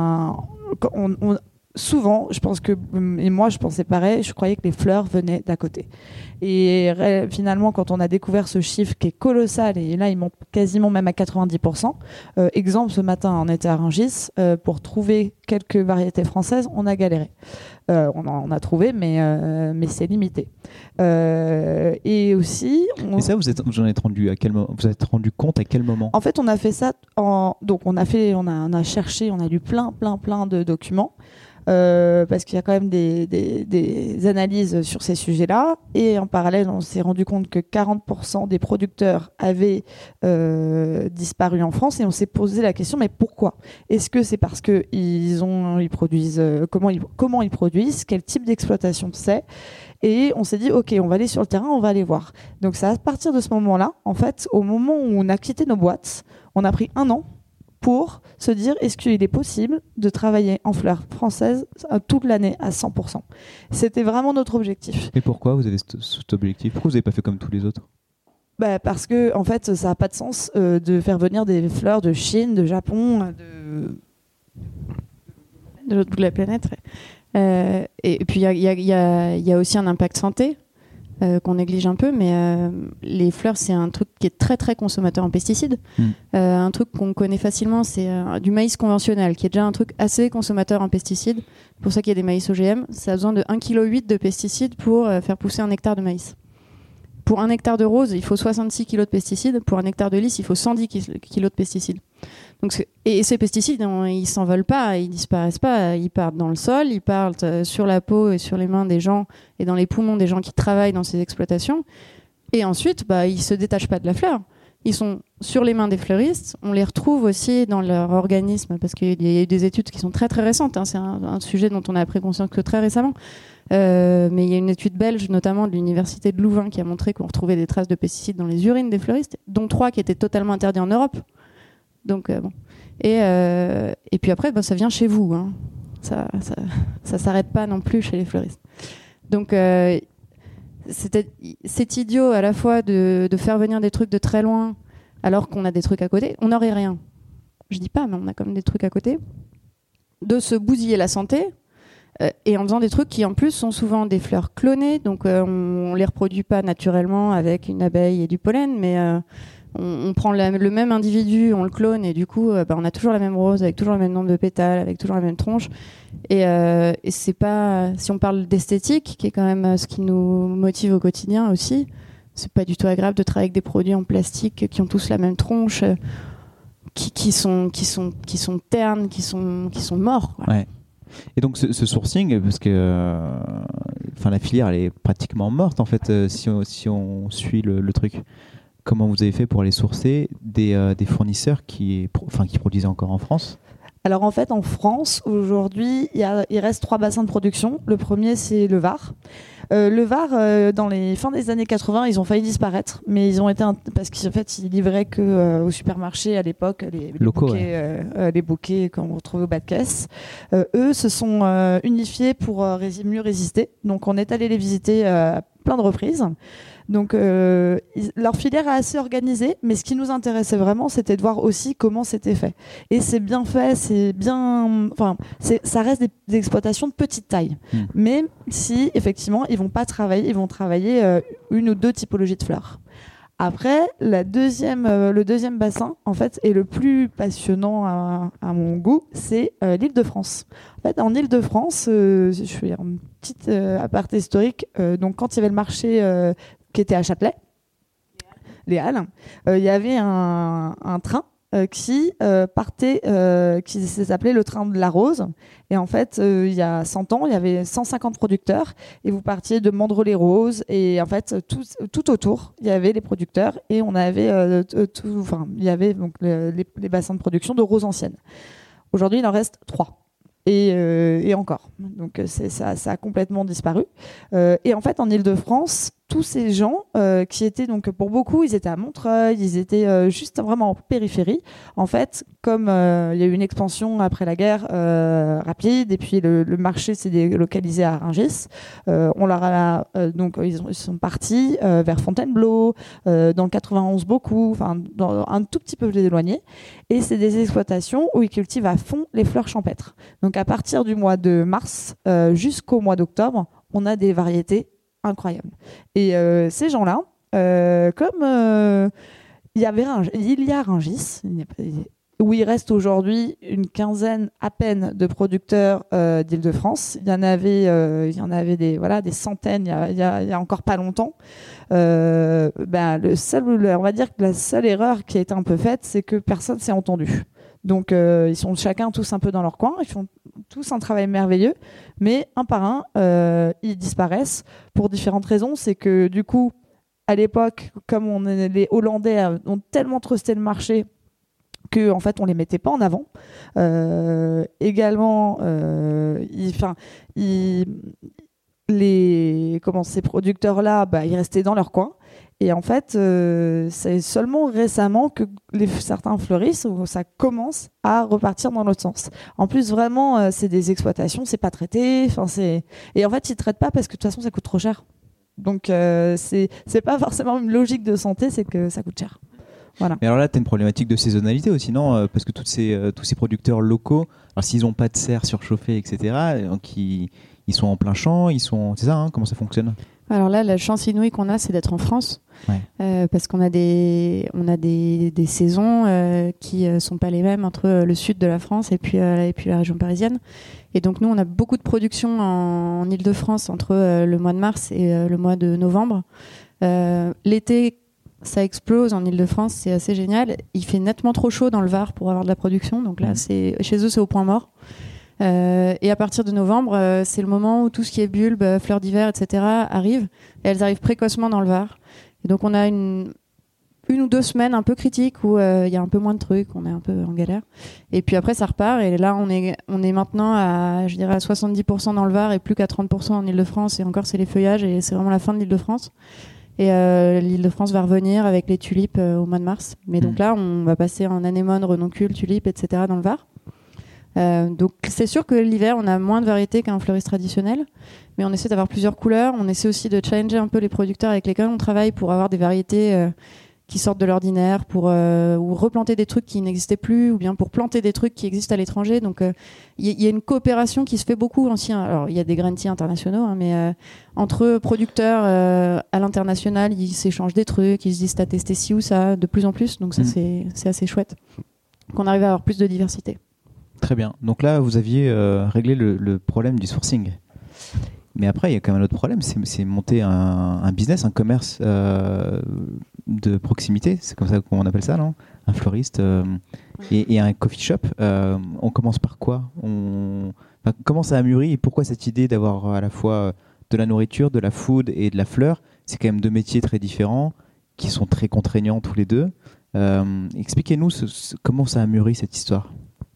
souvent, je pense que, et moi je pensais pareil, je croyais que les fleurs venaient d'à côté. Et finalement, quand on a découvert ce chiffre qui est colossal, et là il monte quasiment même à 90%, exemple, ce matin on était à Rungis, pour trouver quelques variétés françaises, on a galéré. On a trouvé, mais c'est limité. Et aussi... Et ça, vous en êtes rendu à quel moment ? Vous êtes rendu compte à quel moment ? En fait, on a fait ça, donc on a cherché, on a lu plein de documents. Parce qu'il y a quand même des analyses sur ces sujets-là. Et en parallèle, on s'est rendu compte que 40% des producteurs avaient disparu en France. Et on s'est posé la question, mais pourquoi ? Est-ce que c'est parce qu'ils produisent comment ils produisent ? Quel type d'exploitation c'est ? Et on s'est dit, OK, on va aller sur le terrain, on va aller voir. Donc c'est à partir de ce moment-là, en fait, au moment où on a quitté nos boîtes, on a pris 1 an pour se dire, est-ce qu'il est possible de travailler en fleurs françaises toute l'année à 100%. C'était vraiment notre objectif. Et pourquoi vous avez cet objectif ? Pourquoi vous n'avez pas fait comme tous les autres ? Parce que en fait, ça n'a pas de sens de faire venir des fleurs de Chine, de Japon, de l'autre bout de la planète. Et puis il y a aussi un impact santé qu'on néglige un peu, mais les fleurs, c'est un truc qui est très très consommateur en pesticides. Un truc qu'on connaît facilement, c'est du maïs conventionnel, qui est déjà un truc assez consommateur en pesticides. C'est pour ça qu'il y a des maïs OGM. Ça a besoin de 1,8 kg de pesticides pour faire pousser 1 hectare de maïs. Pour 1 hectare de rose, il faut 66 kg de pesticides. Pour 1 hectare de lys, il faut 110 kg de pesticides. Donc, et ces pesticides, ils ne s'envolent pas, ils ne disparaissent pas. Ils partent dans le sol, ils partent sur la peau et sur les mains des gens et dans les poumons des gens qui travaillent dans ces exploitations. Et ensuite, ils ne se détachent pas de la fleur. Ils sont sur les mains des fleuristes. On les retrouve aussi dans leur organisme parce qu'il y a eu des études qui sont très très récentes. C'est un sujet dont on a pris conscience que très récemment. Mais il y a une étude belge, notamment de l'université de Louvain, qui a montré qu'on retrouvait des traces de pesticides dans les urines des fleuristes, dont 3 qui étaient totalement interdits en Europe. Donc bon. Et puis après, ça vient chez vous. Hein. Ça s'arrête pas non plus chez les fleuristes. Donc c'est idiot à la fois de faire venir des trucs de très loin alors qu'on a des trucs à côté. On n'aurait rien. Je dis pas, mais on a quand même des trucs à côté. De se bousiller la santé. Et en faisant des trucs qui en plus sont souvent des fleurs clonées, donc on les reproduit pas naturellement avec une abeille et du pollen, mais on prend le même individu, on le clone et du coup on a toujours la même rose avec toujours le même nombre de pétales, avec toujours la même tronche. Et c'est pas, si on parle d'esthétique, qui est quand même ce qui nous motive au quotidien aussi, c'est pas du tout agréable de travailler avec des produits en plastique qui ont tous la même tronche, qui sont ternes, qui sont morts. Voilà. Ouais. Et donc ce sourcing, parce que la filière elle est pratiquement morte en fait si on suit le truc. Comment vous avez fait pour aller sourcer des fournisseurs qui produisaient encore en France ? Alors en fait, en France, aujourd'hui, il reste 3 bassins de production. Le premier, c'est le Var. Le Var, dans les fins des années 80, ils ont failli disparaître, mais ils ont été parce qu'en fait, ils livraient que au supermarché à l'époque les bouquets qu'on retrouvait au bas de caisse. Eux se sont unifiés pour mieux résister. Donc on est allé les visiter à plein de reprises. Donc leur filière est assez organisée, mais ce qui nous intéressait vraiment, c'était de voir aussi comment c'était fait. Et c'est bien fait, ça reste des exploitations de petite taille. Mais si effectivement ils vont travailler une ou deux typologies de fleurs. Après, le deuxième bassin, en fait, est le plus passionnant à mon goût, c'est l'Île-de-France. En fait, en Île-de-France, je fais un petit aparté historique. Donc, quand il y avait le marché qui était à Châtelet, les Halles, il y avait un train qui partait, qui s'appelait le train de la Rose. Et en fait, il y a 100 ans, il y avait 150 producteurs et vous partiez de Mandres-les-Roses. Et en fait, tout autour, il y avait les producteurs et on avait il y avait donc les bassins de production de roses anciennes. Aujourd'hui, il en reste 3. Et encore. Donc ça a complètement disparu. Et en fait, en Île-de-France, tous ces gens qui étaient, donc pour beaucoup, ils étaient à Montreuil, ils étaient juste vraiment en périphérie. En fait, comme il y a eu une expansion après la guerre rapide, et puis le marché s'est délocalisé à Rungis, on leur a donc ils sont partis vers Fontainebleau, dans le 91 beaucoup, enfin dans un tout petit peu plus éloigné. Et c'est des exploitations où ils cultivent à fond les fleurs champêtres. Donc à partir du mois de mars jusqu'au mois d'octobre, on a des variétés incroyables. Et ces gens-là, comme il y a Rungis, où il reste aujourd'hui une quinzaine à peine de producteurs d'Île-de-France. Il y en avait des centaines il y a encore pas longtemps. On va dire que la seule erreur qui a été un peu faite, c'est que personne s'est entendu. Donc ils sont chacun tous un peu dans leur coin, ils font tous un travail merveilleux, mais un par un, ils disparaissent pour différentes raisons. C'est que du coup, à l'époque, comme les Hollandais ont tellement trusté le marché que en fait on les mettait pas en avant. Également, ces producteurs-là, ils restaient dans leur coin. Et en fait, c'est seulement récemment que certains fleurissent où ça commence à repartir dans l'autre sens. En plus, vraiment, c'est des exploitations, c'est pas traité. Et en fait, ils traitent pas parce que de toute façon, ça coûte trop cher. Donc c'est pas forcément une logique de santé, c'est que ça coûte cher. Voilà. Mais alors là, tu as une problématique de saisonnalité aussi, non? Parce que tous ces producteurs locaux, alors s'ils n'ont pas de serre surchauffée, etc., donc ils sont en plein champ, c'est ça, hein, comment ça fonctionne? Alors là, la chance inouïe qu'on a, c'est d'être en France, parce qu'on a des saisons qui sont pas les mêmes entre le sud de la France et puis la région parisienne. Et donc nous, on a beaucoup de production en Île-de-France entre le mois de mars et le mois de novembre. L'été, ça explose en Île-de-France, c'est assez génial. Il fait nettement trop chaud dans le Var pour avoir de la production, donc là, chez eux, c'est au point mort. Et à partir de novembre, c'est le moment où tout ce qui est bulbes, fleurs d'hiver, etc. arrive. Et elles arrivent précocement dans le Var. Et donc on a une ou 2 semaines un peu critiques où il y a un peu moins de trucs, on est un peu en galère. Et puis après ça repart. Et là on est maintenant à, je dirais, à 70% dans le Var et plus qu'à 30% en Île-de-France. Et encore c'est les feuillages et c'est vraiment la fin de l'Île-de-France. Et l'Île-de-France va revenir avec les tulipes au mois de mars. Mais donc là on va passer en anémone, renoncule, tulipes, etc. dans le Var. Donc c'est sûr que l'hiver on a moins de variétés qu'un fleuriste traditionnel, mais on essaie d'avoir plusieurs couleurs. On essaie aussi de challenger un peu les producteurs avec lesquels on travaille pour avoir des variétés qui sortent de l'ordinaire, pour ou replanter des trucs qui n'existaient plus, ou bien pour planter des trucs qui existent à l'étranger. Donc il y a une coopération qui se fait beaucoup aussi. Alors il y a des grantiers internationaux, hein, mais entre producteurs à l'international, ils s'échangent des trucs, ils se disent t'as testé ci ou ça de plus en plus. Donc ça c'est assez chouette qu'on arrive à avoir plus de diversité. Très bien. Donc là, vous aviez réglé le problème du sourcing. Mais après, il y a quand même un autre problème, c'est monter un business, un commerce de proximité. C'est comme ça qu'on appelle ça, non? Un fleuriste et un coffee shop. On commence par quoi? Comment ça a mûri et pourquoi cette idée d'avoir à la fois de la nourriture, de la food et de la fleur? C'est quand même 2 métiers très différents qui sont très contraignants tous les deux. Expliquez-nous comment ça a mûri cette histoire.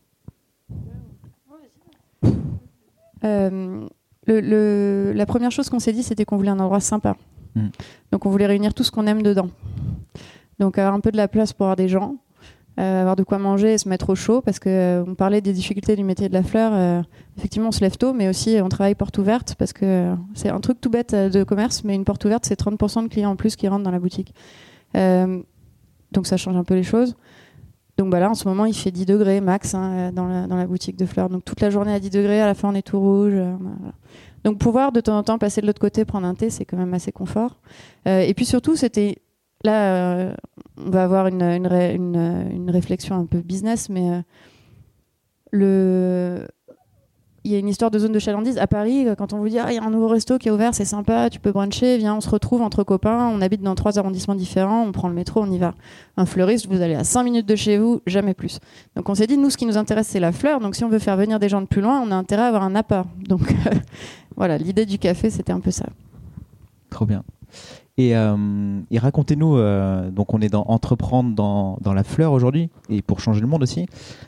La première chose qu'on s'est dit, c'était qu'on voulait un endroit sympa. Donc on voulait réunir tout ce qu'on aime dedans. Donc avoir un peu de la place pour avoir des gens, avoir de quoi manger et se mettre au chaud, parce qu'on parlait des difficultés du métier de la fleur. Effectivement, on se lève tôt, mais aussi on travaille porte ouverte, parce que c'est un truc tout bête de commerce, mais une porte ouverte, c'est 30% de clients en plus qui rentrent dans la boutique. Donc ça change un peu les choses. Donc là, en ce moment, il fait 10 degrés max dans la boutique de fleurs. Donc toute la journée à 10 degrés, à la fin, on est tout rouge. Voilà. Donc pouvoir de temps en temps passer de l'autre côté, prendre un thé, c'est quand même assez confort. Et puis surtout, c'était... Là, on va avoir une réflexion un peu business, mais il y a une histoire de zone de chalandise. À Paris, quand on vous dit il y a un nouveau resto qui est ouvert, c'est sympa, tu peux bruncher, viens, on se retrouve entre copains, on habite dans 3 arrondissements différents, on prend le métro, on y va. Un fleuriste, vous allez à 5 minutes de chez vous, jamais plus. Donc on s'est dit, nous, ce qui nous intéresse, c'est la fleur. Donc si on veut faire venir des gens de plus loin, on a intérêt à avoir un appart. Donc voilà, l'idée du café, c'était un peu ça. Trop bien. Et racontez-nous, donc on est dans entreprendre dans la fleur aujourd'hui, et pour changer le monde aussi.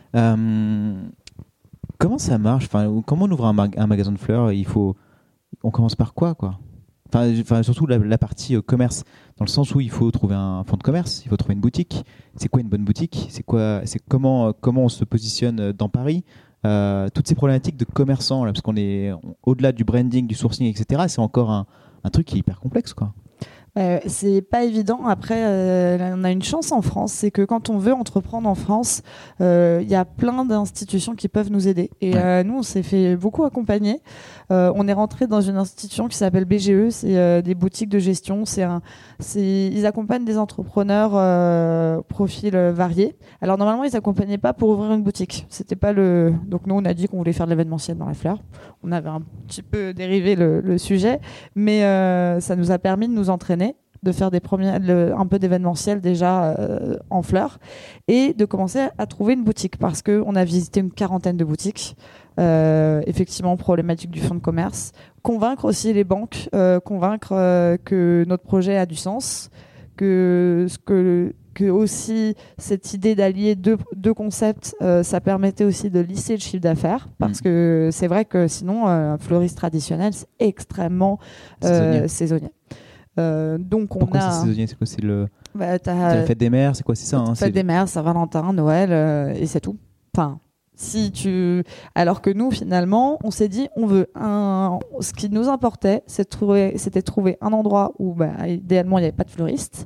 Comment ça marche? Comment on ouvre un magasin de fleurs? On commence par quoi? Surtout la partie commerce, dans le sens où il faut trouver un fonds de commerce, il faut trouver une boutique. C'est quoi une bonne boutique? C'est comment on se positionne dans Paris? Toutes ces problématiques de commerçants, là, parce qu'on est au-delà du branding, du sourcing, etc. C'est encore un truc qui est hyper complexe, quoi. C'est pas évident. Après, on a une chance en France, c'est que quand on veut entreprendre en France, il y a plein d'institutions qui peuvent nous aider. Et nous, on s'est fait beaucoup accompagner. On est rentré dans une institution qui s'appelle BGE, c'est des boutiques de gestion. Ils accompagnent des entrepreneurs profils variés. Alors normalement, ils accompagnaient pas pour ouvrir une boutique. C'était pas Donc nous, on a dit qu'on voulait faire de l'événementiel dans la fleur. On avait un petit peu dérivé le sujet, mais ça nous a permis de nous entraîner, de faire un peu d'événementiel déjà en fleurs et de commencer à trouver une boutique, parce qu'on a visité une 40aine de boutiques. Effectivement, problématique du fonds de commerce, convaincre aussi les banques, convaincre que notre projet a du sens, que aussi cette idée d'allier deux concepts, ça permettait aussi de lisser le chiffre d'affaires, parce que c'est vrai que sinon un fleuriste traditionnel, c'est extrêmement saisonnier. Donc Pourquoi c'est saisonnier? C'est quoi? C'est la fête des mères? C'est quoi? C'est ça, hein? Fête des mères, Saint-Valentin, Noël, et c'est tout. Enfin, Alors que nous, finalement, on s'est dit, ce qui nous importait, c'était de trouver un endroit où, idéalement, il n'y avait pas de fleuriste.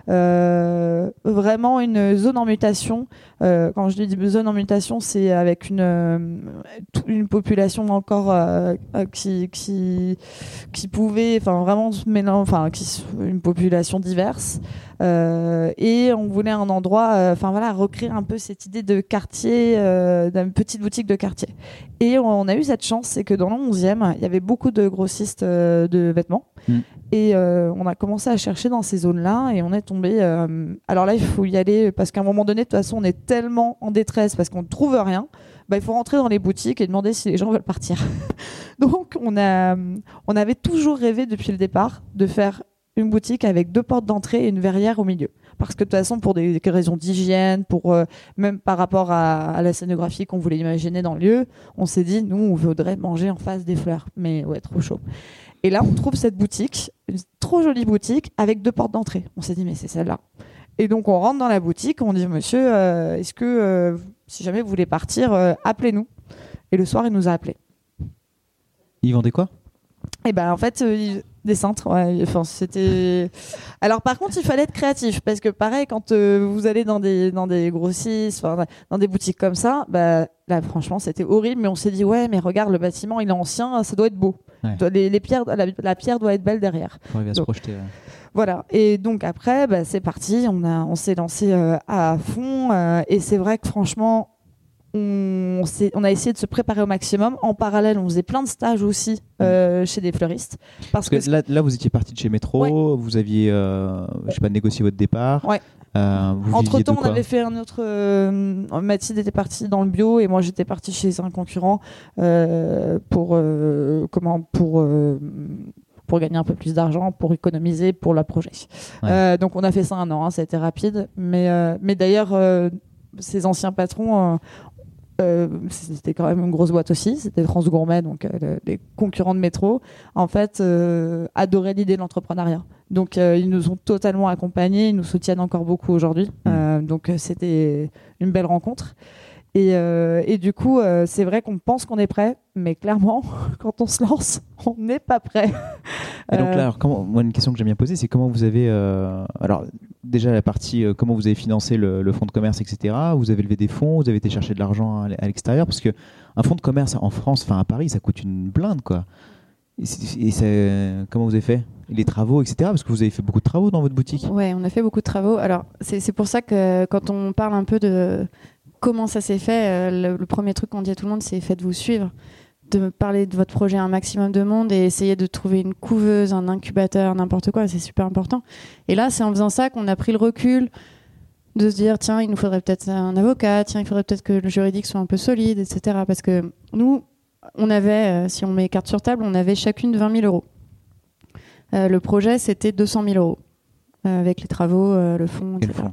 Vraiment une zone en mutation. Quand je dis zone en mutation, c'est avec une population encore qui pouvait, enfin vraiment se mélanger, une population diverse. Et on voulait un endroit, recréer un peu cette idée de quartier, d'une petite boutique de quartier. Et on a eu cette chance, c'est que dans le 11e, il y avait beaucoup de grossistes de vêtements. Et on a commencé à chercher dans ces zones-là et on est tombé. Alors là, il faut y aller parce qu'à un moment donné, de toute façon, on est tellement en détresse parce qu'on ne trouve rien. Il faut rentrer dans les boutiques et demander si les gens veulent partir. Donc, on avait toujours rêvé depuis le départ de faire une boutique avec 2 portes d'entrée et une verrière au milieu. Parce que de toute façon, pour des raisons d'hygiène, même par rapport à la scénographie qu'on voulait imaginer dans le lieu, on s'est dit, nous, on voudrait manger en face des fleurs. Mais ouais, trop chaud. Et là, on trouve cette boutique, une trop jolie boutique, avec 2 portes d'entrée. On s'est dit, mais c'est celle-là. Et donc, on rentre dans la boutique, on dit, monsieur, est-ce que, si jamais vous voulez partir, appelez-nous. Et le soir, il nous a appelés. Ils vendaient quoi ? Et en fait, des cintres. Ouais. Enfin, c'était. Alors, par contre, il fallait être créatif parce que, pareil, quand vous allez dans des grossistes, dans des boutiques comme ça, là, franchement, c'était horrible. Mais on s'est dit, ouais, mais regarde, le bâtiment, il est ancien, ça doit être beau. Ouais. Les pierres, la pierre doit être belle derrière. Il va se projeter. Ouais. Voilà. Et donc après, c'est parti. On s'est lancé à fond. Et c'est vrai que franchement. On a essayé de se préparer au maximum. En parallèle, on faisait plein de stages aussi chez des fleuristes. Parce que là, vous étiez parti de chez Métro, ouais. Vous aviez négocié votre départ. Ouais. Entre-temps, on avait fait un autre... Mathilde était partie dans le bio et moi, j'étais partie chez un concurrent pour gagner un peu plus d'argent, pour économiser pour le projet. Ouais. Donc, on a fait ça 1 an. Ça a été rapide. Mais d'ailleurs, ces anciens patrons... c'était quand même une grosse boîte aussi, c'était France Gourmet, donc les concurrents de Métro, en fait, adoraient l'idée de l'entrepreneuriat. Donc ils nous ont totalement accompagnés, ils nous soutiennent encore beaucoup aujourd'hui. Donc c'était une belle rencontre. Et du coup, c'est vrai qu'on pense qu'on est prêt, mais clairement, quand on se lance, on n'est pas prêt. Et donc là, moi, une question que j'aime bien poser, c'est comment vous avez... alors, déjà, la partie comment vous avez financé le fonds de commerce, etc. Vous avez levé des fonds, vous avez été chercher de l'argent à l'extérieur, parce qu'un fonds de commerce en France, à Paris, ça coûte une blinde, quoi. Comment vous avez fait ? Les travaux, etc. Parce que vous avez fait beaucoup de travaux dans votre boutique. Ouais, on a fait beaucoup de travaux. Alors, c'est pour ça que quand on parle un peu de... Comment ça s'est fait, le premier truc qu'on dit à tout le monde, c'est faites-vous suivre. De parler de votre projet à un maximum de monde et essayer de trouver une couveuse, un incubateur, n'importe quoi, c'est super important. Et là, c'est en faisant ça qu'on a pris le recul de se dire, tiens, il nous faudrait peut-être un avocat, tiens, il faudrait peut-être que le juridique soit un peu solide, etc. Parce que nous, on avait, si on met carte sur table, on avait chacune 20 000 euros. Le projet, c'était 200 000 euros, avec les travaux, le fonds, etc.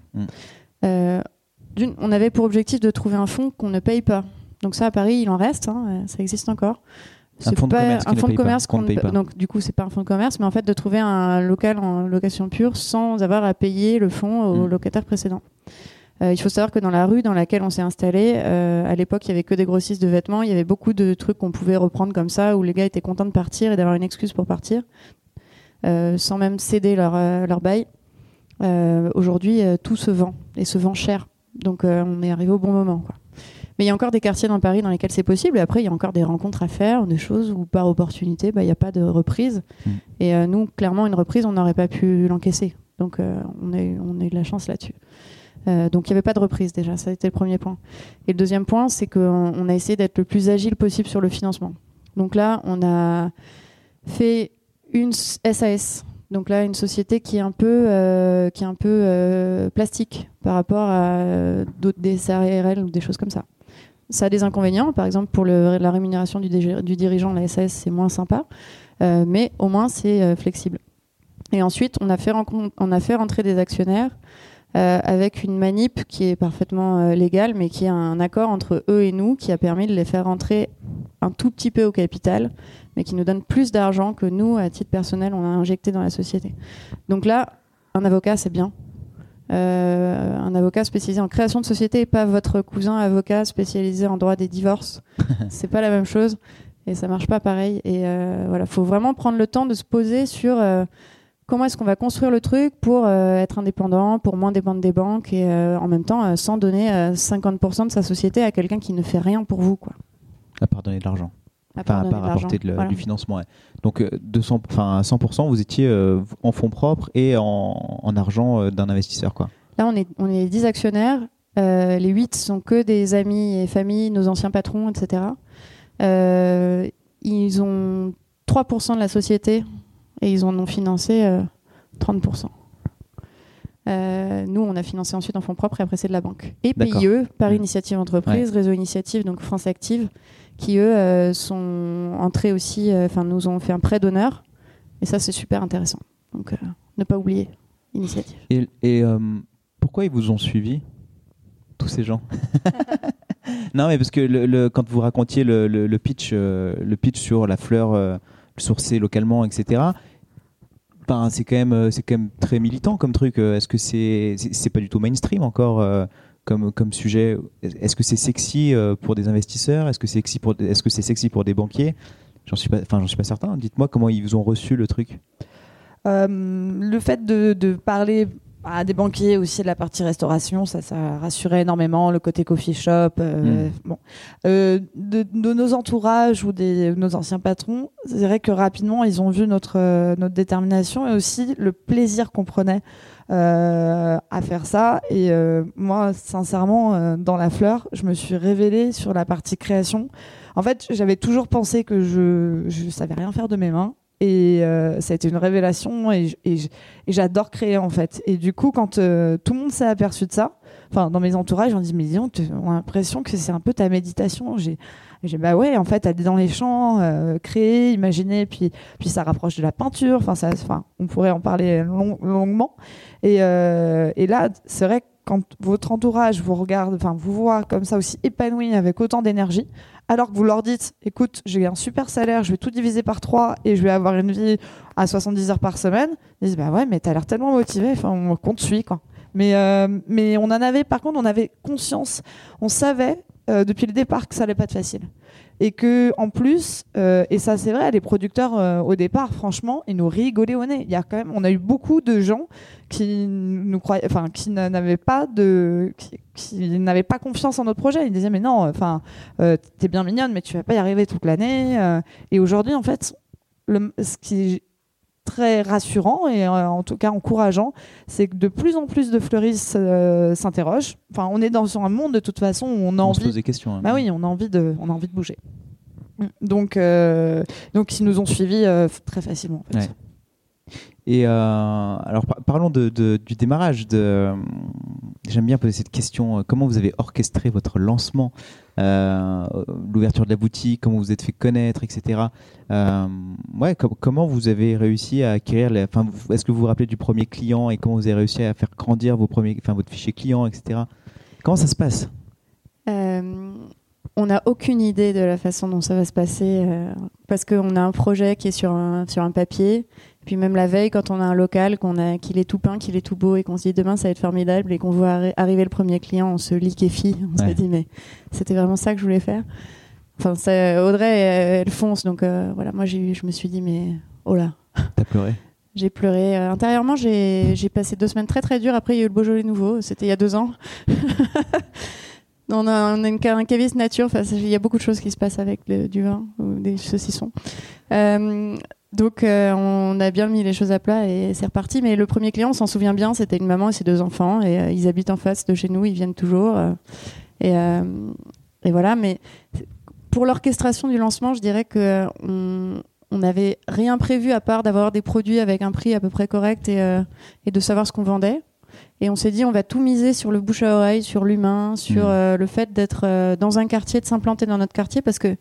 On avait pour objectif de trouver un fonds qu'on ne paye pas. Donc ça, à Paris, il en reste, ça existe encore. C'est un fonds de commerce qu'on ne paye pas. Donc du coup, c'est pas un fonds de commerce, mais en fait de trouver un local en location pure sans avoir à payer le fonds au locataire précédent. Il faut savoir que dans la rue dans laquelle on s'est installé, à l'époque, il y avait que des grossistes de vêtements. Il y avait beaucoup de trucs qu'on pouvait reprendre comme ça, où les gars étaient contents de partir et d'avoir une excuse pour partir, sans même céder leur bail. Aujourd'hui, tout se vend et se vend cher. Donc on est arrivé au bon moment, quoi. Mais il y a encore des quartiers dans Paris dans lesquels c'est possible. Et après, il y a encore des rencontres à faire, des choses où par opportunité, il n'y a pas de reprise. Et nous, clairement, une reprise, on n'aurait pas pu l'encaisser. Donc on a eu de la chance là-dessus. Donc il n'y avait pas de reprise déjà, ça a été le premier point. Et le deuxième point, c'est qu'on a essayé d'être le plus agile possible sur le financement. Donc là, on a fait une SAS. Donc là, une société qui est un peu plastique par rapport à des SARL ou des choses comme ça. Ça a des inconvénients. Par exemple, pour la rémunération du dirigeant, la SAS, c'est moins sympa. Mais au moins, c'est flexible. Et ensuite, on a fait rentrer des actionnaires avec une manip qui est parfaitement légale, mais qui est un accord entre eux et nous qui a permis de les faire rentrer un tout petit peu au capital, mais qui nous donne plus d'argent que nous, à titre personnel, on a injecté dans la société. Donc là, un avocat, c'est bien. un avocat spécialisé en création de société et pas votre cousin avocat spécialisé en droit des divorces. C'est pas la même chose et ça marche pas pareil. Et voilà, faut vraiment prendre le temps de se poser sur comment est-ce qu'on va construire le truc pour être indépendant, pour moins dépendre des banques et en même temps sans donner 50% de sa société à quelqu'un qui ne fait rien pour vous, quoi. À part donner de l'argent. À part apporter voilà. du financement. Ouais. Donc, à 100%, vous étiez en fonds propres et en argent d'un investisseur, quoi. Là, on est 10 actionnaires. Les 8 sont que des amis et familles, nos anciens patrons, etc. Ils ont 3% de la société et ils en ont financé 30%. Nous, on a financé ensuite en fonds propres et après, c'est de la banque. Et D'accord. PIE, par Initiative Entreprise, Réseau Initiative, donc France Active, qui, eux, sont entrés aussi, nous ont fait un prêt d'honneur. Et ça, c'est super intéressant. Donc, ne pas oublier, Initiative. Et pourquoi ils vous ont suivi, tous ces gens? Non, mais parce que quand vous racontiez le pitch sur la fleur sourcée localement, etc., c'est quand même très militant comme truc. Est-ce que c'est pas du tout mainstream encore comme sujet? Est-ce que c'est sexy pour des investisseurs? Est-ce que c'est sexy pour des banquiers? J'en suis pas certain. Dites-moi comment ils vous ont reçu le truc. Le fait de parler à des banquiers aussi de la partie restauration, ça rassurait énormément, le côté coffee shop. De nos entourages ou nos anciens patrons, c'est vrai que rapidement, ils ont vu notre détermination et aussi le plaisir qu'on prenait à faire ça. Et moi, sincèrement, dans la fleur, je me suis révélée sur la partie création. En fait, j'avais toujours pensé que je savais rien faire de mes mains. Et ça a été une révélation et j'adore créer en fait. Et du coup, quand tout le monde s'est aperçu de ça, dans mes entourages, on dit mais disons, on a l'impression que c'est un peu ta méditation. J'ai bah ouais, en fait, aller dans les champs, créer, imaginer, puis ça rapproche de la peinture. On pourrait en parler longuement. Et là, c'est vrai que quand votre entourage vous regarde, vous voit comme ça aussi épanoui avec autant d'énergie, alors que vous leur dites, écoute, j'ai un super salaire, je vais tout diviser par 3 et je vais avoir une vie à 70 heures par semaine, ils disent, bah ouais, mais t'as l'air tellement motivé, qu'on te suit, quoi. Mais par contre, on avait conscience, on savait depuis le départ que ça allait pas être facile. Et que, en plus, et ça c'est vrai, les producteurs au départ, franchement, ils nous rigolaient au nez. On a eu beaucoup de gens qui nous croyaient, qui n'avaient pas confiance en notre projet. Ils disaient mais non, t'es bien mignonne, mais tu vas pas y arriver toute l'année. Et aujourd'hui, en fait, ce qui est très rassurant et en tout cas encourageant, c'est que de plus en plus de fleuristes s'interrogent. On est dans un monde de toute façon où on a envie. Se pose des questions. Hein. Bah oui, on a envie de bouger. Donc ils nous ont suivis très facilement. En fait. Ouais. Et alors parlons du démarrage. J'aime bien poser cette question. Comment vous avez orchestré votre lancement, l'ouverture de la boutique, comment vous êtes fait connaître, etc. Comment vous avez réussi à acquérir est-ce que vous vous rappelez du premier client et comment vous avez réussi à faire grandir votre fichier client, etc. Comment ça se passe? On n'a aucune idée de la façon dont ça va se passer parce qu'on a un projet qui est sur un papier. Puis même la veille, quand on a un local, qu'il est tout peint, qu'il est tout beau et qu'on se dit demain ça va être formidable et qu'on voit arriver le premier client, on se liquéfie. On se dit mais c'était vraiment ça que je voulais faire. Audrey, elle fonce. Donc voilà, moi je me suis dit mais oh là. T'as pleuré? J'ai pleuré. Intérieurement, j'ai passé 2 semaines très très dures. Après, il y a eu le Beaujolais nouveau. C'était il y a 2 ans. On a un caviste nature. Il y a beaucoup de choses qui se passent avec du vin ou des saucissons. Donc, on a bien mis les choses à plat et c'est reparti. Mais le premier client, on s'en souvient bien, c'était une maman et ses 2 enfants. Et ils habitent en face de chez nous, ils viennent toujours. Et voilà. Mais pour l'orchestration du lancement, je dirais qu'on n'avait rien prévu à part d'avoir des produits avec un prix à peu près correct et de savoir ce qu'on vendait. Et on s'est dit, on va tout miser sur le bouche à oreille, sur l'humain, sur le fait d'être dans un quartier, de s'implanter dans notre quartier, parce que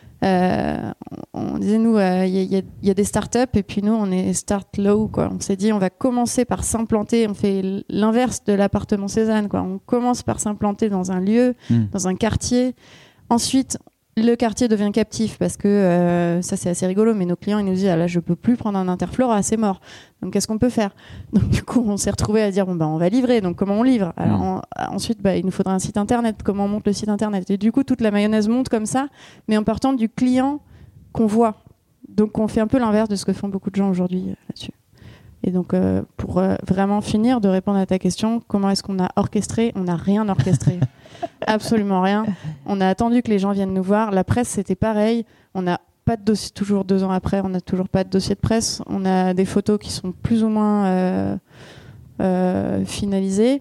on disait, nous, il y a des startups, et puis nous, on est start low, quoi. On s'est dit, on va commencer par s'implanter, on fait l'inverse de l'appartement Cézanne, quoi. On commence par s'implanter dans un lieu, dans un quartier. Ensuite, le quartier devient captif parce que ça c'est assez rigolo, mais nos clients ils nous disent là je peux plus prendre un Interflora, c'est mort. Donc qu'est-ce qu'on peut faire? Donc du coup on s'est retrouvé à dire on va livrer. Donc comment on livre? Alors ensuite il nous faudra un site internet. Comment on monte le site internet? Et du coup toute la mayonnaise monte comme ça, mais en partant du client qu'on voit. Donc on fait un peu l'inverse de ce que font beaucoup de gens aujourd'hui là-dessus. Et donc, pour vraiment finir de répondre à ta question, comment est-ce qu'on a orchestré? On n'a rien orchestré. Absolument rien. On a attendu que les gens viennent nous voir. La presse, c'était pareil. On n'a pas de dossier, toujours 2 ans après, on n'a toujours pas de dossier de presse. On a des photos qui sont plus ou moins finalisées.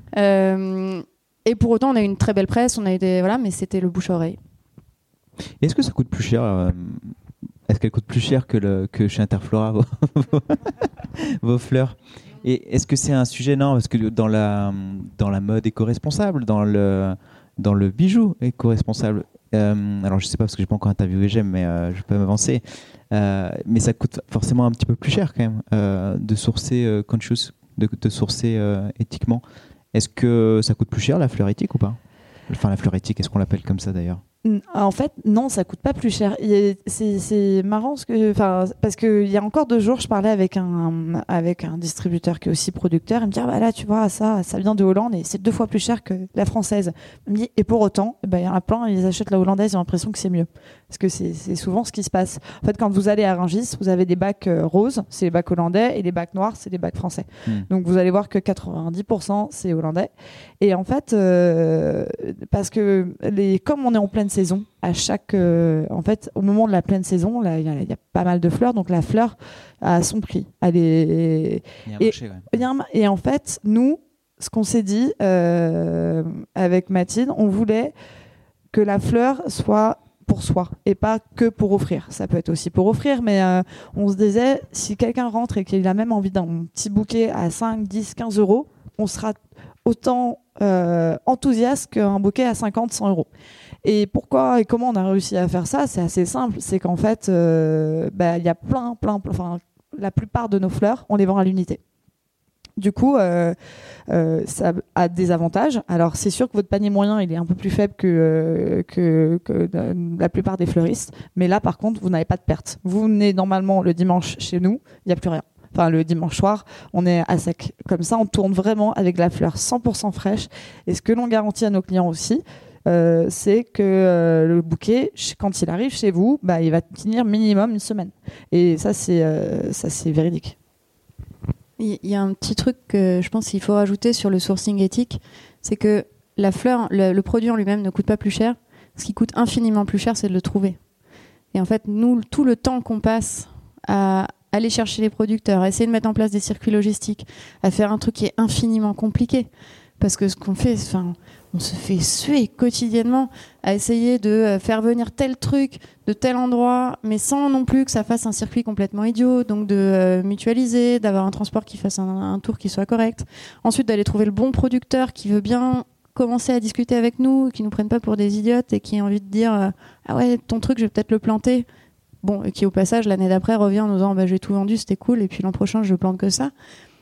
Et pour autant, on a eu une très belle presse. On a eu mais c'était le bouche-oreille. Est-ce que ça coûte plus cher Est-ce qu'elle coûte plus cher que chez Interflora, vos fleurs? Et est-ce que c'est un sujet? Non, parce que dans la mode éco-responsable, dans le bijou éco-responsable, alors je sais pas parce que j'ai pas encore interviewé Gem, mais je peux m'avancer. Mais ça coûte forcément un petit peu plus cher quand même de sourcer conscious, de sourcer éthiquement. Est-ce que ça coûte plus cher la fleur éthique ou pas? Enfin, la fleur éthique, est-ce qu'on l'appelle comme ça d'ailleurs? En fait, non, ça coûte pas plus cher. C'est marrant parce que il y a encore 2 jours, je parlais avec un distributeur qui est aussi producteur. Il me dit là, tu vois, ça vient de Hollande et c'est 2 fois plus cher que la française. Il me dit et pour autant, il y en a plein, ils achètent la hollandaise, ils ont l'impression que c'est mieux. Parce que c'est souvent ce qui se passe. En fait, quand vous allez à Rungis, vous avez des bacs roses, c'est les bacs hollandais, et les bacs noirs, c'est les bacs français. Donc vous allez voir que 90% c'est hollandais. Et en fait, parce que comme on est en pleine saison, à chaque en fait au moment de la pleine saison là il y a pas mal de fleurs, donc la fleur a son prix, il y a un marché, et en fait nous ce qu'on s'est dit avec Mathilde, on voulait que la fleur soit pour soi et pas que pour offrir. Ça peut être aussi pour offrir, mais on se disait si quelqu'un rentre et qu'il a même envie d'un petit bouquet à 5, 10, 15 euros, on sera autant enthousiaste qu'un bouquet à 50, 100 euros. Et pourquoi et comment on a réussi à faire ça? C'est assez simple, c'est qu'en fait, y a plein, la plupart de nos fleurs, on les vend à l'unité. Du coup, ça a des avantages. Alors, c'est sûr que votre panier moyen, il est un peu plus faible que la plupart des fleuristes. Mais là, par contre, vous n'avez pas de perte. Vous venez normalement le dimanche chez nous, il n'y a plus rien. Enfin, le dimanche soir, on est à sec. Comme ça, on tourne vraiment avec la fleur 100% fraîche. Et ce que l'on garantit à nos clients aussi, c'est que le bouquet, quand il arrive chez vous, il va tenir minimum 1 semaine. Et ça, c'est véridique. Il y a un petit truc que je pense qu'il faut rajouter sur le sourcing éthique, c'est que la fleur, le produit en lui-même ne coûte pas plus cher. Ce qui coûte infiniment plus cher, c'est de le trouver. Et en fait, nous, tout le temps qu'on passe à aller chercher les producteurs, à essayer de mettre en place des circuits logistiques, à faire un truc qui est infiniment compliqué. Parce que ce qu'on fait, on se fait suer quotidiennement à essayer de faire venir tel truc de tel endroit, mais sans non plus que ça fasse un circuit complètement idiot. Donc de mutualiser, d'avoir un transport qui fasse un tour qui soit correct. Ensuite, d'aller trouver le bon producteur qui veut bien commencer à discuter avec nous, qui nous prenne pas pour des idiotes et qui a envie de dire ah ouais, ton truc, je vais peut-être le planter. Bon, et qui au passage, l'année d'après, revient en nous disant j'ai tout vendu, c'était cool, et puis l'an prochain, je plante que ça.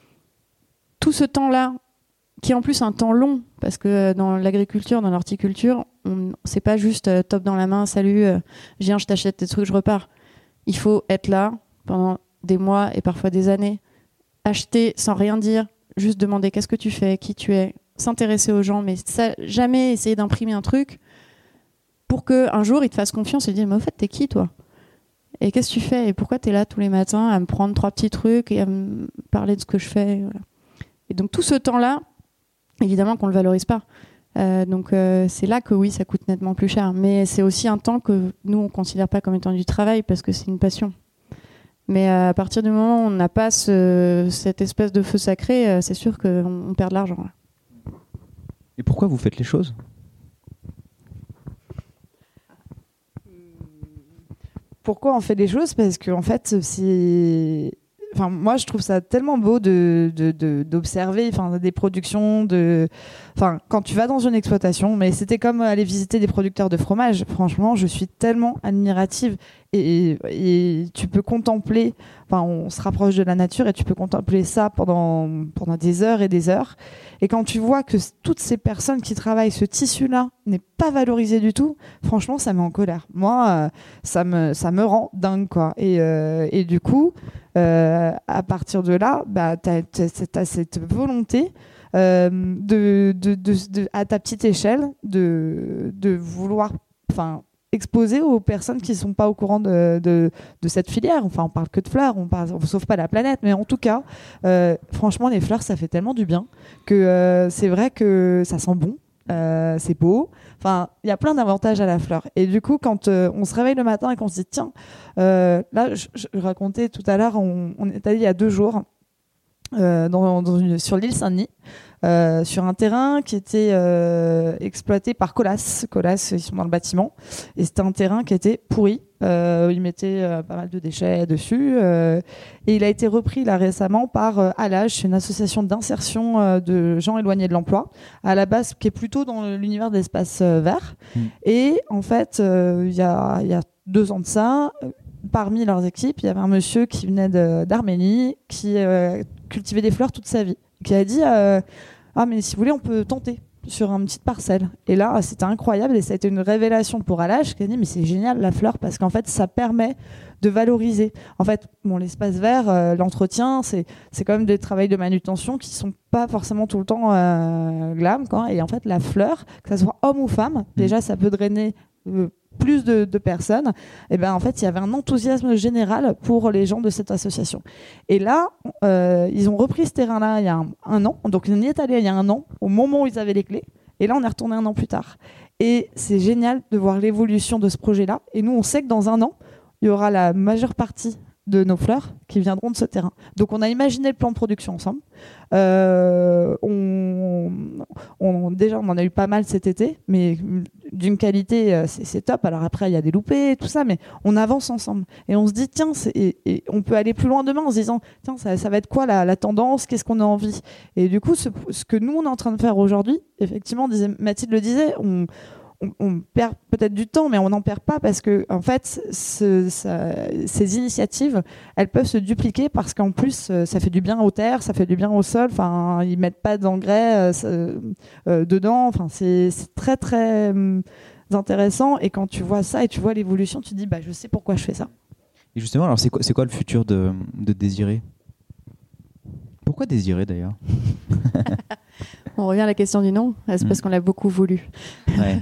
Tout ce temps-là, qui est en plus un temps long, parce que dans l'agriculture, dans l'horticulture, c'est pas juste top dans la main, salut, je viens, je t'achète des trucs, je repars. Il faut être là pendant des mois et parfois des années, acheter sans rien dire, juste demander qu'est-ce que tu fais, qui tu es, s'intéresser aux gens, mais jamais essayer d'imprimer un truc pour qu'un jour, ils te fassent confiance et te disent mais au fait, t'es qui toi ? Et qu'est-ce que tu fais ? Et pourquoi tu es là tous les matins à me prendre 3 petits trucs et à me parler de ce que je fais, voilà. Et donc tout ce temps-là, évidemment qu'on ne le valorise pas. Donc c'est là que oui, ça coûte nettement plus cher. Mais c'est aussi un temps que nous, on ne considère pas comme étant du travail parce que c'est une passion. Mais à partir du moment où on n'a pas cette espèce de feu sacré, c'est sûr qu'on perd de l'argent. Là. Et pourquoi vous faites les choses ? Pourquoi on fait des choses ? Parce qu'en fait, moi, je trouve ça tellement beau d'observer des productions. Quand tu vas dans une exploitation, mais c'était comme aller visiter des producteurs de fromage. Franchement, je suis tellement admirative. Et tu peux contempler, on se rapproche de la nature et tu peux contempler ça pendant des heures et des heures. Et quand tu vois que toutes ces personnes qui travaillent, ce tissu-là n'est pas valorisé du tout, franchement, ça me met en colère. Moi, ça me rend dingue, quoi. Et du coup, à partir de là, t'as cette volonté à ta petite échelle de vouloir exposer aux personnes qui ne sont pas au courant de cette filière. Enfin, on parle que de fleurs, on ne sauve pas la planète, mais en tout cas, franchement, les fleurs, ça fait tellement du bien que c'est vrai que ça sent bon, c'est beau. Enfin, il y a plein d'avantages à la fleur. Et du coup, quand on se réveille le matin et qu'on se dit, tiens, là, je racontais tout à l'heure, on est allé il y a 2 jours sur l'île Saint-Denis, sur un terrain qui était exploité par Colas. Colas, ils sont dans le bâtiment. Et c'était un terrain qui était pourri. Ils mettaient pas mal de déchets dessus. Et il a été repris là récemment par Alage, c'est une association d'insertion de gens éloignés de l'emploi, à la base qui est plutôt dans l'univers de l'espace vert. Et en fait, il y a 2 ans de ça, parmi leurs équipes, il y avait un monsieur qui venait d'Arménie, qui cultivait des fleurs toute sa vie, qui a dit mais si vous voulez, on peut tenter sur une petite parcelle. Et là, c'était incroyable et ça a été une révélation pour Alage qui a dit mais c'est génial la fleur parce qu'en fait, ça permet de valoriser. En fait, l'espace vert, l'entretien, c'est quand même des travails de manutention qui sont pas forcément tout le temps glam, quoi. Et en fait, la fleur, que ça soit homme ou femme, déjà, ça peut drainer plus de personnes. Et ben en fait, il y avait un enthousiasme général pour les gens de cette association. Et là, ils ont repris ce terrain-là il y a un an. Donc, on y est allé il y a un an, au moment où ils avaient les clés. Et là, on est retourné un an plus tard. Et c'est génial de voir l'évolution de ce projet-là. Et nous, on sait que dans un an, il y aura la majeure partie de nos fleurs qui viendront de ce terrain. Donc, on a imaginé le plan de production ensemble. Déjà, on en a eu pas mal cet été, mais d'une qualité, c'est top. Alors après, il y a des loupés, tout ça, mais on avance ensemble. Et on se dit, tiens, et on peut aller plus loin demain en se disant, tiens, ça va être quoi la tendance, qu'est-ce qu'on a envie. Et du coup, ce que nous, on est en train de faire aujourd'hui, effectivement, Mathilde le disait, on perd peut-être du temps, mais on n'en perd pas parce que en fait, ces initiatives, elles peuvent se dupliquer parce qu'en plus, ça fait du bien aux terres, ça fait du bien au sol. Enfin, ils mettent pas d'engrais dedans. Enfin, c'est très très intéressant. Et quand tu vois ça et tu vois l'évolution, tu te dis, je sais pourquoi je fais ça. Et justement, alors c'est quoi le futur de Désirée ? Pourquoi Désirée d'ailleurs ? On revient à la question du nom. C'est parce qu'on l'a beaucoup voulu. Ouais.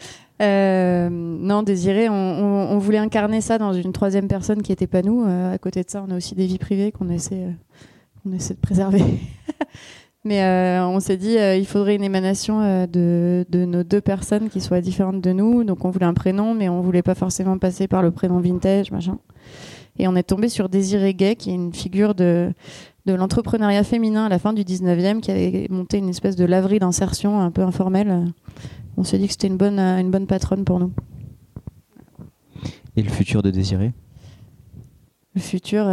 Non, Désirée, on voulait incarner ça dans une 3e personne qui n'était pas nous. À côté de ça, on a aussi des vies privées qu'on essaie de préserver. Mais on s'est dit il faudrait une émanation de nos 2 personnes qui soient différentes de nous. Donc on voulait un prénom, mais on voulait pas forcément passer par le prénom vintage, machin. Et on est tombé sur Désirée Gay, qui est une figure de l'entrepreneuriat féminin à la fin du 19e, qui avait monté une espèce de laverie d'insertion un peu informelle. On s'est dit que c'était une bonne patronne pour nous. Et le futur de Désirée ? Le futur,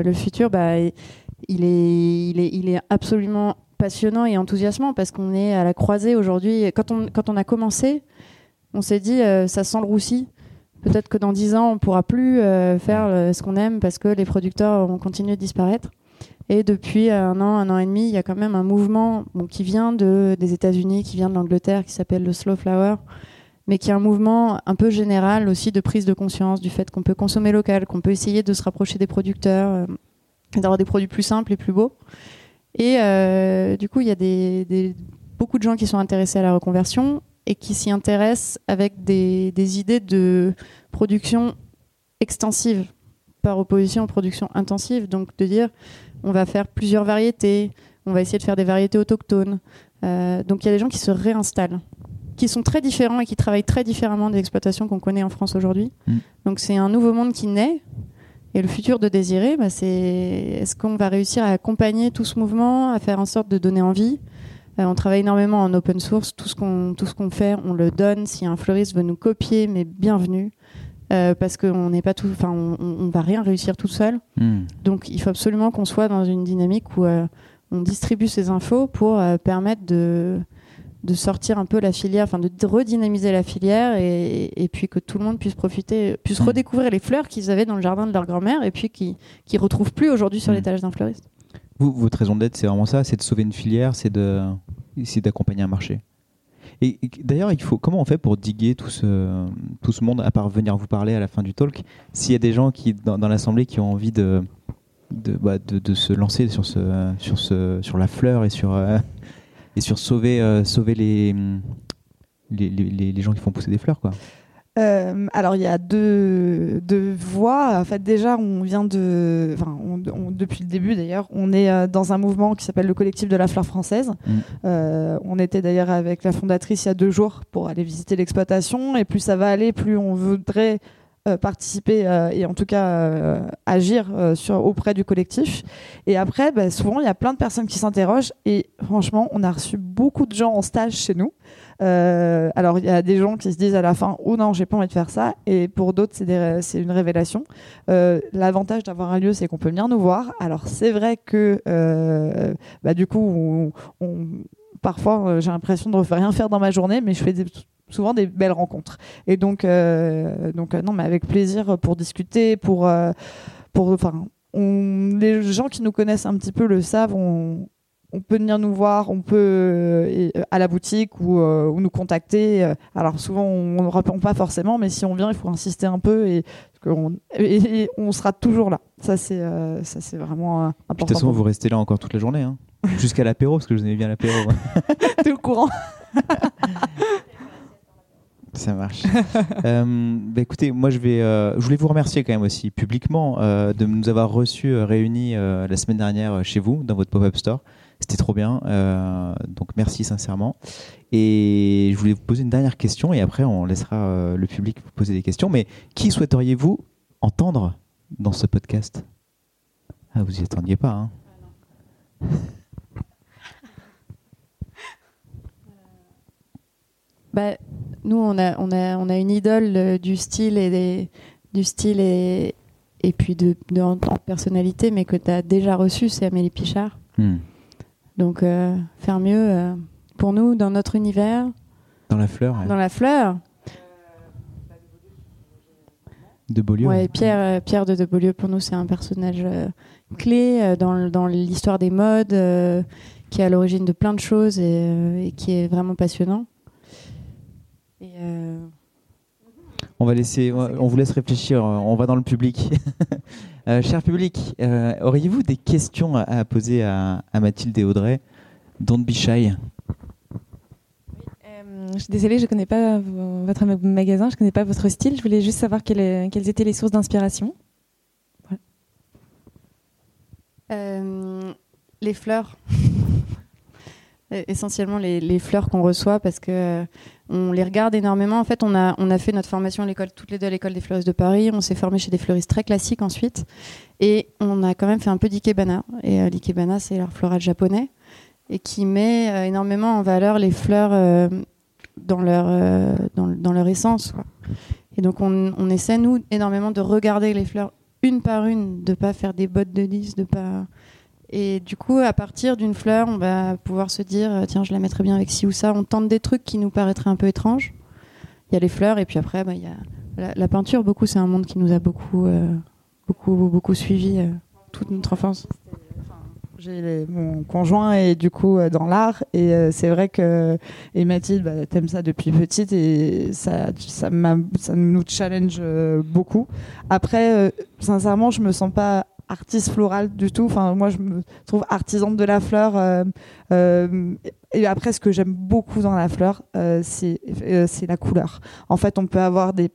il est absolument passionnant et enthousiasmant parce qu'on est à la croisée aujourd'hui. Quand on a commencé, on s'est dit ça sent le roussi. Peut-être que dans 10 ans, on ne pourra plus faire ce qu'on aime parce que les producteurs vont continuer de disparaître. Et depuis un an et demi, il y a quand même un mouvement qui vient des États-Unis, qui vient de l'Angleterre, qui s'appelle le Slow Flower, mais qui est un mouvement un peu général aussi de prise de conscience du fait qu'on peut consommer local, qu'on peut essayer de se rapprocher des producteurs, d'avoir des produits plus simples et plus beaux. Et du coup, il y a beaucoup de gens qui sont intéressés à la reconversion et qui s'y intéressent avec des idées de production extensive par opposition aux productions intensives. Donc de dire, on va faire plusieurs variétés, on va essayer de faire des variétés autochtones. Donc il y a des gens qui se réinstallent, qui sont très différents et qui travaillent très différemment des exploitations qu'on connaît en France aujourd'hui. Donc c'est un nouveau monde qui naît. Et le futur de Désirée, c'est est-ce qu'on va réussir à accompagner tout ce mouvement, à faire en sorte de donner envie. On travaille énormément en open source. Tout ce qu'on fait, on le donne. Si un fleuriste veut nous copier, mais bienvenue. parce qu'on n'est pas tout, enfin, on va rien réussir tout seul. Donc, il faut absolument qu'on soit dans une dynamique où on distribue ces infos pour permettre de sortir un peu la filière, enfin de redynamiser la filière et puis que tout le monde puisse profiter, puisse redécouvrir les fleurs qu'ils avaient dans le jardin de leur grand-mère et puis qu'ils retrouvent plus aujourd'hui sur l'étalage d'un fleuriste. Votre raison d'être, c'est vraiment ça, c'est de sauver une filière, c'est d'accompagner un marché. Et d'ailleurs, comment on fait pour diguer tout ce monde, à part venir vous parler à la fin du talk, s'il y a des gens dans l'assemblée qui ont envie de se lancer sur la fleur et sur sauver les gens qui font pousser des fleurs, quoi. Alors il y a deux voies. En fait, déjà, depuis le début d'ailleurs, on est dans un mouvement qui s'appelle le collectif de la fleur française. On était d'ailleurs avec la fondatrice il y a 2 jours pour aller visiter l'exploitation. Et plus ça va aller, plus on voudrait participer et en tout cas agir auprès du collectif. Et après, souvent, il y a plein de personnes qui s'interrogent. Et franchement, on a reçu beaucoup de gens en stage chez nous. Alors il y a des gens qui se disent à la fin « Oh non, j'ai pas envie de faire ça », et pour d'autres c'est une révélation. L'avantage d'avoir un lieu, c'est qu'on peut venir nous voir. Alors c'est vrai que du coup parfois j'ai l'impression de ne rien faire dans ma journée, mais je fais souvent des belles rencontres. Et donc non, mais avec plaisir pour discuter, les gens qui nous connaissent un petit peu le savent. On peut venir nous voir, on peut à la boutique ou nous contacter. Alors souvent, on ne répond pas forcément, mais si on vient, il faut insister un peu et on sera toujours là. Ça, c'est vraiment important. De toute façon, vous restez là encore toute la journée, hein. Jusqu'à l'apéro, parce que je vous aimez bien l'apéro. T'es au courant. Ça marche. Écoutez, moi je voulais vous remercier quand même aussi publiquement de nous avoir reçus réunis la semaine dernière chez vous, dans votre pop-up store. C'était trop bien, donc merci sincèrement. Et je voulais vous poser une dernière question et après on laissera le public vous poser des questions. Mais qui souhaiteriez-vous entendre dans ce podcast ? Ah, vous y attendiez pas, hein ? Nous, on a une idole du style et puis en personnalité, mais que tu as déjà reçu, c'est Amélie Pichard. Donc, faire mieux pour nous, dans notre univers. Dans la fleur. Ouais. Dans la fleur. De Beaulieu. Ouais, Pierre de Beaulieu, pour nous, c'est un personnage clé dans l'histoire des modes, qui est à l'origine de plein de choses et qui est vraiment passionnant. On vous laisse réfléchir, on va dans le public. Cher public, auriez-vous des questions à poser à Mathilde et Audrey ? Don't be shy. Je suis désolée, je ne connais pas votre magasin, je ne connais pas votre style. Je voulais juste savoir quelles étaient les sources d'inspiration. Voilà. Les fleurs. Essentiellement les fleurs qu'on reçoit parce que on les regarde énormément. En fait, on a fait notre formation à l'école, toutes les deux à l'école des fleuristes de Paris. On s'est formé chez des fleuristes très classiques ensuite. Et on a quand même fait un peu d'ikebana. Et l'ikebana, c'est l'art floral japonais et qui met énormément en valeur les fleurs dans leur essence, quoi. Et donc, on essaie, nous, énormément de regarder les fleurs une par une, de pas faire des bottes de 10, de pas... Et du coup, à partir d'une fleur, on va pouvoir se dire tiens, je la mettrais bien avec ci ou ça. On tente des trucs qui nous paraîtraient un peu étranges. Il y a les fleurs et puis après, il y a la peinture. Beaucoup, c'est un monde qui nous a beaucoup suivi toute notre enfance. J'ai mon conjoint est du coup dans l'art et c'est vrai que Mathilde t'aimes ça depuis petite et ça nous challenge beaucoup. Après, sincèrement, je me sens pas artiste florale du tout. Enfin, moi, je me trouve artisane de la fleur. Et après, ce que j'aime beaucoup dans la fleur, c'est la couleur. En fait, on peut avoir des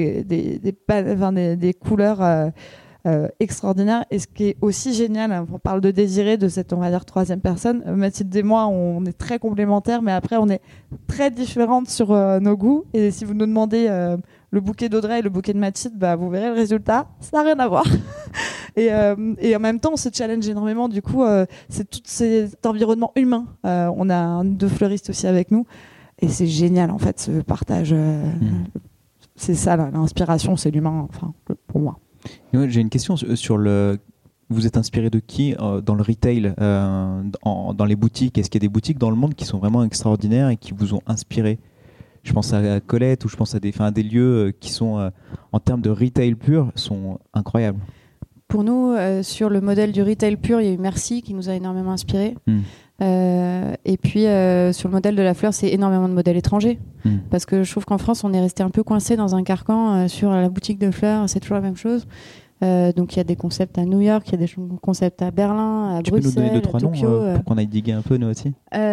couleurs extraordinaires. Et ce qui est aussi génial, on parle de désirer, de cette, on va dire, troisième personne. Mathilde et moi, on est très complémentaires, mais après, on est très différentes sur nos goûts. Et si vous nous demandez le bouquet d'Audrey et le bouquet de Mathilde, vous verrez le résultat, ça n'a rien à voir. Et en même temps, on se challenge énormément. Du coup, c'est tout cet environnement humain. On a deux fleuristes aussi avec nous. Et c'est génial, en fait, ce partage. c'est ça, l'inspiration, c'est l'humain, enfin, pour moi. J'ai une question sur le... Vous êtes inspiré de qui dans le retail, dans les boutiques? Est-ce qu'il y a des boutiques dans le monde qui sont vraiment extraordinaires et qui vous ont inspiré? Je pense à Colette ou je pense à des lieux qui sont, en termes de retail pur, sont incroyables. Pour nous, sur le modèle du retail pur, il y a eu Merci qui nous a énormément inspiré. Et puis sur le modèle de la fleur, c'est énormément de modèles étrangers. Parce que je trouve qu'en France, on est resté un peu coincé dans un carcan sur la boutique de fleurs, c'est toujours la même chose. Donc il y a des concepts à New York, il y a des concepts à Berlin, à Bruxelles, tu peux nous donner 2-3 Tokyo, noms pour qu'on aille diguer un peu nous aussi?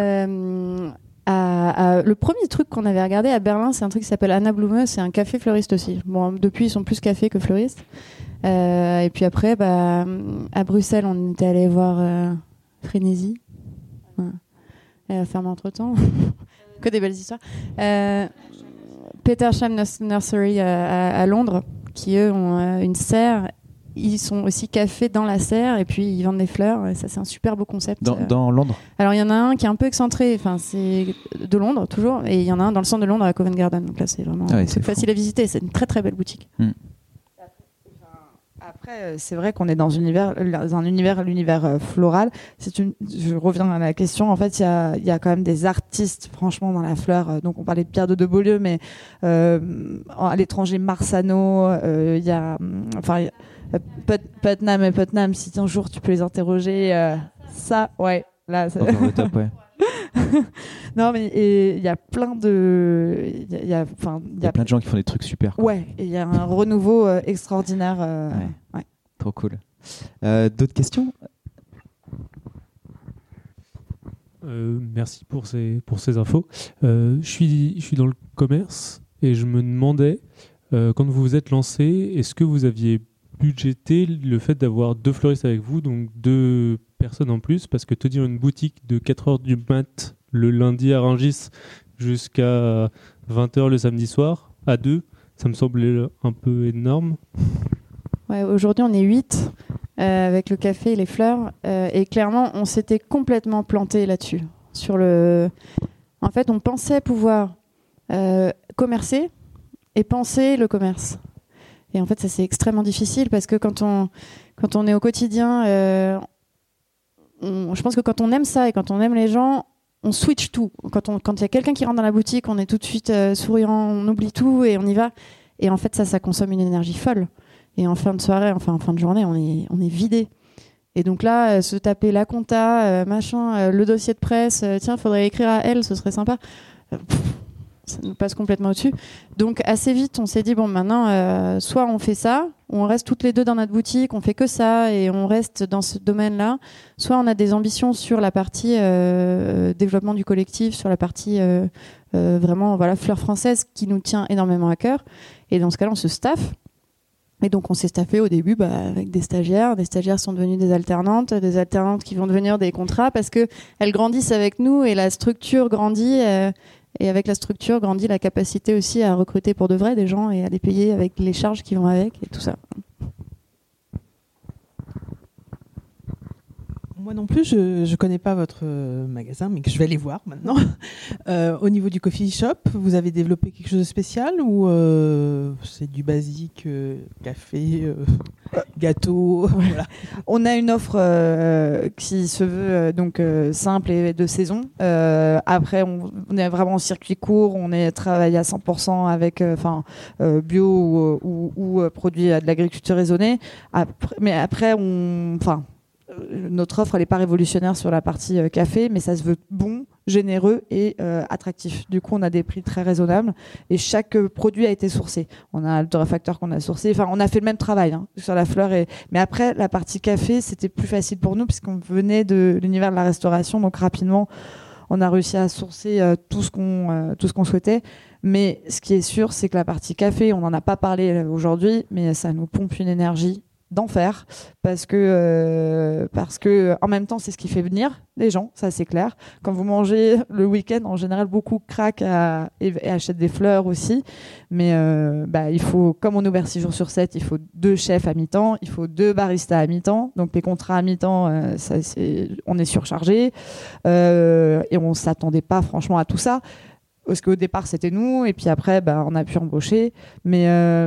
Le premier truc qu'on avait regardé à Berlin, c'est un truc qui s'appelle Anna Blume, c'est un café fleuriste aussi. Bon, depuis, ils sont plus café que fleuristes. Et puis après, à Bruxelles, on était allé voir Frénésie. Elle a fermé entre-temps. Que des belles histoires. Petersham Nursery à Londres, qui eux ont une serre. Ils sont aussi cafés dans la serre et puis ils vendent des fleurs. Et ça, c'est un super beau concept. Dans Londres? Alors, il y en a un qui est un peu excentré. Enfin, c'est de Londres, toujours. Et il y en a un dans le centre de Londres, à Covent Garden. Donc là, c'est vraiment facile à visiter. C'est une très, très belle boutique. Après, c'est vrai qu'on est dans l'univers floral. Je reviens à la question. En fait, il y a quand même des artistes, franchement, dans la fleur. Donc, on parlait de Pierre de Beaulieu, mais à l'étranger, Marsano. Il y a Putnam et Putnam. Si un jour tu peux les interroger, ça, ouais, là. Au top, ouais. Non, mais il y a plein de, il y a plein de gens qui font des trucs super. Ouais, et il y a un renouveau extraordinaire. Ouais. Trop cool. D'autres questions? Merci pour ces infos. Je suis dans le commerce et je me demandais, quand vous vous êtes lancé, est-ce que vous aviez budgété le fait d'avoir 2 fleuristes avec vous, donc 2 personnes en plus, parce que tenir une boutique de 4h du mat le lundi à Rungis jusqu'à 20h le samedi soir, à 2, ça me semblait un peu énorme. Ouais, aujourd'hui, on est 8 avec le café et les fleurs. Et clairement, on s'était complètement planté là-dessus. En fait, on pensait pouvoir commercer et penser le commerce. Et en fait, ça, c'est extrêmement difficile parce que quand on est au quotidien, je pense que quand on aime ça et quand on aime les gens, on switch tout. Quand il y a quelqu'un qui rentre dans la boutique, on est tout de suite souriant, on oublie tout et on y va. Et en fait, ça consomme une énergie folle. Et en fin de soirée, en fin de journée, on est vidé. Et donc là, se taper la compta, le dossier de presse, tiens, faudrait écrire à elle, ce serait sympa. Ça nous passe complètement au-dessus. Donc assez vite, on s'est dit, bon, maintenant, soit on fait ça, ou on reste toutes les 2 dans notre boutique, on fait que ça, et on reste dans ce domaine-là. Soit on a des ambitions sur la partie développement du collectif, sur la partie vraiment fleur française, qui nous tient énormément à cœur. Et dans ce cas-là, on se staffe. Et donc on s'est staffé au début avec des stagiaires. Des stagiaires sont devenues des alternantes qui vont devenir des contrats parce qu'elles grandissent avec nous et la structure grandit. Et avec la structure grandit la capacité aussi à recruter pour de vrai des gens et à les payer avec les charges qui vont avec et tout ça. Moi non plus, je ne connais pas votre magasin, mais que je vais aller voir maintenant. Au niveau du coffee shop, vous avez développé quelque chose de spécial ou c'est du basique, café, gâteau voilà. On a une offre qui se veut simple et de saison. Après, on est vraiment en circuit court, on est travaillé à 100% avec bio ou produits de l'agriculture raisonnée. Mais après, notre offre, elle n'est pas révolutionnaire sur la partie café, mais ça se veut bon, généreux et attractif. Du coup, on a des prix très raisonnables et chaque produit a été sourcé. On a le torréfacteur qu'on a sourcé. Enfin, on a fait le même travail sur la fleur. Mais après, la partie café, c'était plus facile pour nous puisqu'on venait de l'univers de la restauration. Donc, rapidement, on a réussi à sourcer tout ce qu'on souhaitait. Mais ce qui est sûr, c'est que la partie café, on n'en a pas parlé aujourd'hui, mais ça nous pompe une énergie d'enfer parce que en même temps c'est ce qui fait venir les gens, ça c'est clair. Quand vous mangez le week-end, en général beaucoup craquent et achètent des fleurs aussi, mais il faut, comme on est ouvert 6 jours sur 7, il faut 2 chefs à mi-temps, il faut 2 baristas à mi-temps, donc les contrats à mi-temps on est surchargé et on s'attendait pas franchement à tout ça. Parce qu'au départ, c'était nous, et puis après, on a pu embaucher. Mais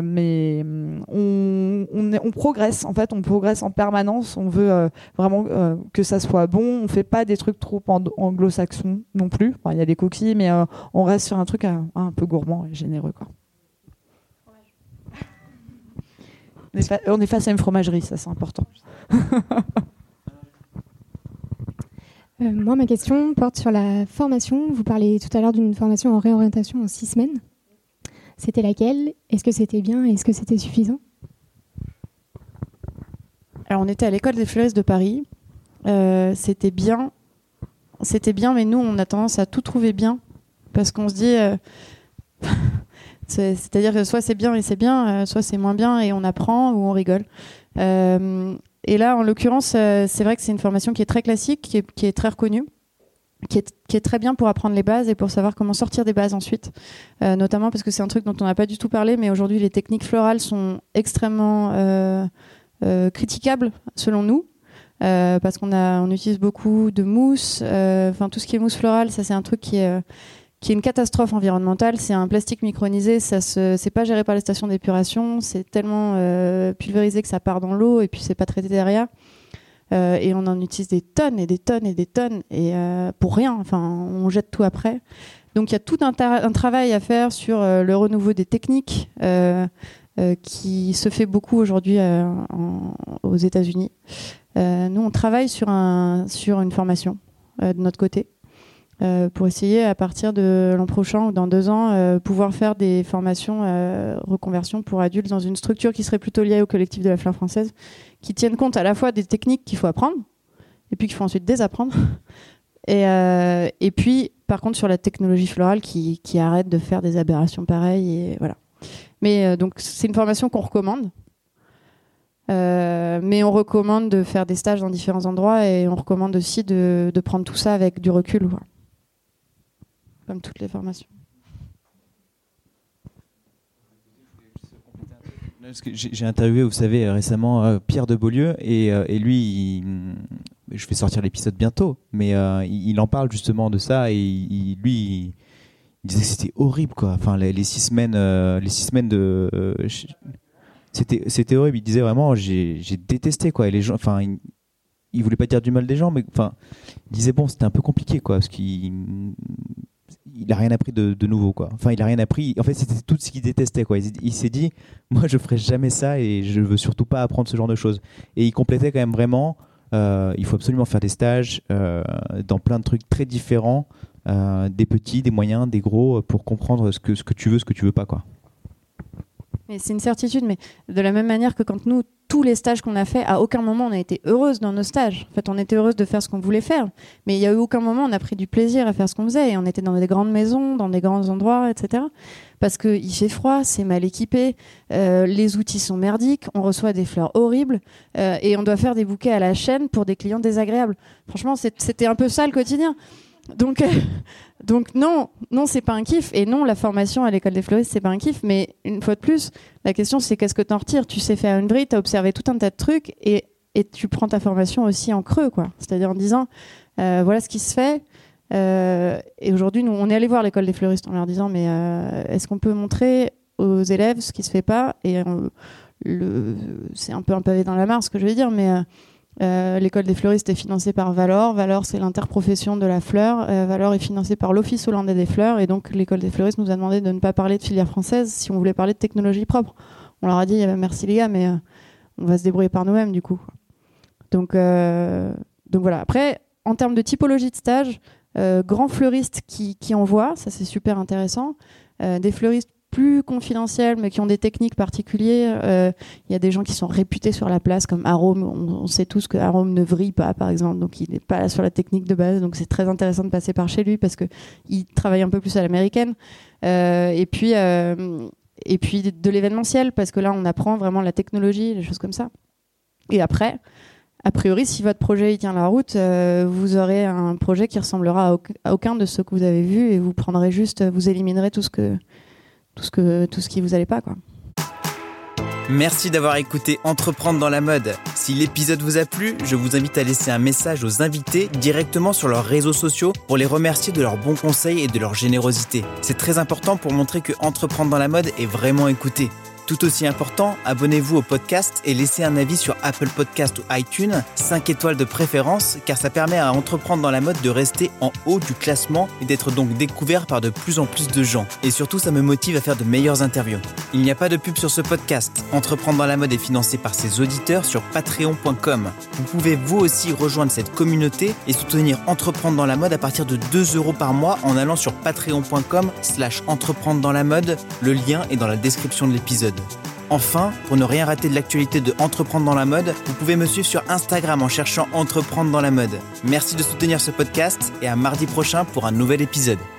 on progresse, en fait, on progresse en permanence. On veut vraiment que ça soit bon. On ne fait pas des trucs trop anglo-saxons non plus. Il y a des coquilles, mais on reste sur un truc un peu gourmand et généreux, quoi. On est face à une fromagerie, ça c'est important. Moi, ma question porte sur la formation. Vous parlez tout à l'heure d'une formation en réorientation en 6 semaines. C'était laquelle? Est-ce que c'était bien? Est-ce que c'était suffisant? Alors, on était à l'école des fleuristes de Paris. C'était bien, mais nous, on a tendance à tout trouver bien. Parce qu'on se dit... c'est-à-dire que soit c'est bien et c'est bien, soit c'est moins bien et on apprend ou on rigole. Et là, en l'occurrence, c'est vrai que c'est une formation qui est très classique, qui est très reconnue, qui est très bien pour apprendre les bases et pour savoir comment sortir des bases ensuite. Notamment parce que c'est un truc dont on n'a pas du tout parlé, mais aujourd'hui, les techniques florales sont extrêmement critiquables, selon nous. Parce qu'on utilise beaucoup de mousse. Tout ce qui est mousse florale, ça c'est un truc qui est une catastrophe environnementale. C'est un plastique micronisé, c'est pas géré par les stations d'épuration, c'est tellement pulvérisé que ça part dans l'eau et puis c'est pas traité derrière. Et on en utilise des tonnes et des tonnes et des tonnes et pour rien, on jette tout après. Donc il y a tout un travail à faire sur le renouveau des techniques qui se fait beaucoup aujourd'hui aux États-Unis. Nous on travaille sur une formation de notre côté. Pour essayer à partir de l'an prochain ou dans 2 ans pouvoir faire des formations reconversion pour adultes dans une structure qui serait plutôt liée au collectif de la fleur française, qui tienne compte à la fois des techniques qu'il faut apprendre et puis qu'il faut ensuite désapprendre et puis par contre sur la technologie florale qui arrête de faire des aberrations pareilles et voilà. Mais donc c'est une formation qu'on recommande. Mais on recommande de faire des stages dans différents endroits et on recommande aussi de prendre tout ça avec du recul, quoi. Comme toutes les formations. Parce que j'ai interviewé, vous savez, récemment Pierre de Beaulieu et lui, je vais sortir l'épisode bientôt, mais il en parle justement de ça et il disait que c'était horrible, quoi. Enfin, les 6 semaines, c'était horrible. Il disait vraiment, j'ai détesté, quoi. Et les gens, il voulait pas dire du mal des gens, mais il disait bon, c'était un peu compliqué, quoi, parce qu'il a rien appris de nouveau, quoi. Il a rien appris. En fait, c'était tout ce qu'il détestait, quoi. Il s'est dit, moi, je ferai jamais ça et je veux surtout pas apprendre ce genre de choses. Et il complétait quand même vraiment. Il faut absolument faire des stages dans plein de trucs très différents, des petits, des moyens, des gros, pour comprendre ce que tu veux, ce que tu veux pas, quoi. Mais c'est une certitude, mais de la même manière que quand nous, tous les stages qu'on a fait, à aucun moment on a été heureuse dans nos stages. En fait, on était heureuse de faire ce qu'on voulait faire, mais il y a eu aucun moment on a pris du plaisir à faire ce qu'on faisait. Et on était dans des grandes maisons, dans des grands endroits, etc. Parce qu'il fait froid, c'est mal équipé, les outils sont merdiques, on reçoit des fleurs horribles et on doit faire des bouquets à la chaîne pour des clients désagréables. Franchement, c'était un peu ça le quotidien. Donc non, c'est pas un kiff. Et non, la formation à l'école des fleuristes, c'est pas un kiff. Mais une fois de plus, la question c'est qu'est-ce que t'en retires? Tu sais faire une vrille, t'as observé tout un tas de trucs et tu prends ta formation aussi en creux, quoi. C'est-à-dire en disant voilà ce qui se fait. Et aujourd'hui, nous, on est allé voir l'école des fleuristes en leur disant mais est-ce qu'on peut montrer aux élèves ce qui se fait pas? Et c'est un peu un pavé dans la mare ce que je vais dire, mais l'école des fleuristes est financée par Valor. Valor, c'est l'interprofession de la fleur. Valor est financée par l'Office hollandais des fleurs. Et donc, l'école des fleuristes nous a demandé de ne pas parler de filière française si on voulait parler de technologie propre. On leur a dit merci les gars, mais on va se débrouiller par nous-mêmes du coup. Donc voilà. Après, en termes de typologie de stage, grands fleuristes qui envoient, ça c'est super intéressant. Des fleuristes plus confidentiels mais qui ont des techniques particulières. Il y a des gens qui sont réputés sur la place comme Arôme. On sait tous que Arôme ne vrille pas, par exemple, donc il n'est pas sur la technique de base. Donc c'est très intéressant de passer par chez lui parce qu'il travaille un peu plus à l'américaine. Et puis de l'événementiel parce que là on apprend vraiment la technologie, les choses comme ça. Et après, a priori, si votre projet il tient la route, vous aurez un projet qui ressemblera à aucun de ceux que vous avez vus et vous éliminerez tout ce qui vous allait pas, quoi. Merci d'avoir écouté Entreprendre dans la mode. Si l'épisode vous a plu, je vous invite à laisser un message aux invités directement sur leurs réseaux sociaux pour les remercier de leurs bons conseils et de leur générosité. C'est très important pour montrer que Entreprendre dans la mode est vraiment écouté. Tout aussi important, abonnez-vous au podcast et laissez un avis sur Apple Podcast ou iTunes, 5 étoiles de préférence, car ça permet à Entreprendre dans la mode de rester en haut du classement et d'être donc découvert par de plus en plus de gens. Et surtout, ça me motive à faire de meilleures interviews. Il n'y a pas de pub sur ce podcast. Entreprendre dans la mode est financé par ses auditeurs sur patreon.com. Vous pouvez vous aussi rejoindre cette communauté et soutenir Entreprendre dans la mode à partir de 2 € par mois en allant sur patreon.com/entreprendre dans la mode. Le lien est dans la description de l'épisode. Enfin, pour ne rien rater de l'actualité de Entreprendre dans la mode, vous pouvez me suivre sur Instagram en cherchant Entreprendre dans la mode. Merci de soutenir ce podcast et à mardi prochain pour un nouvel épisode.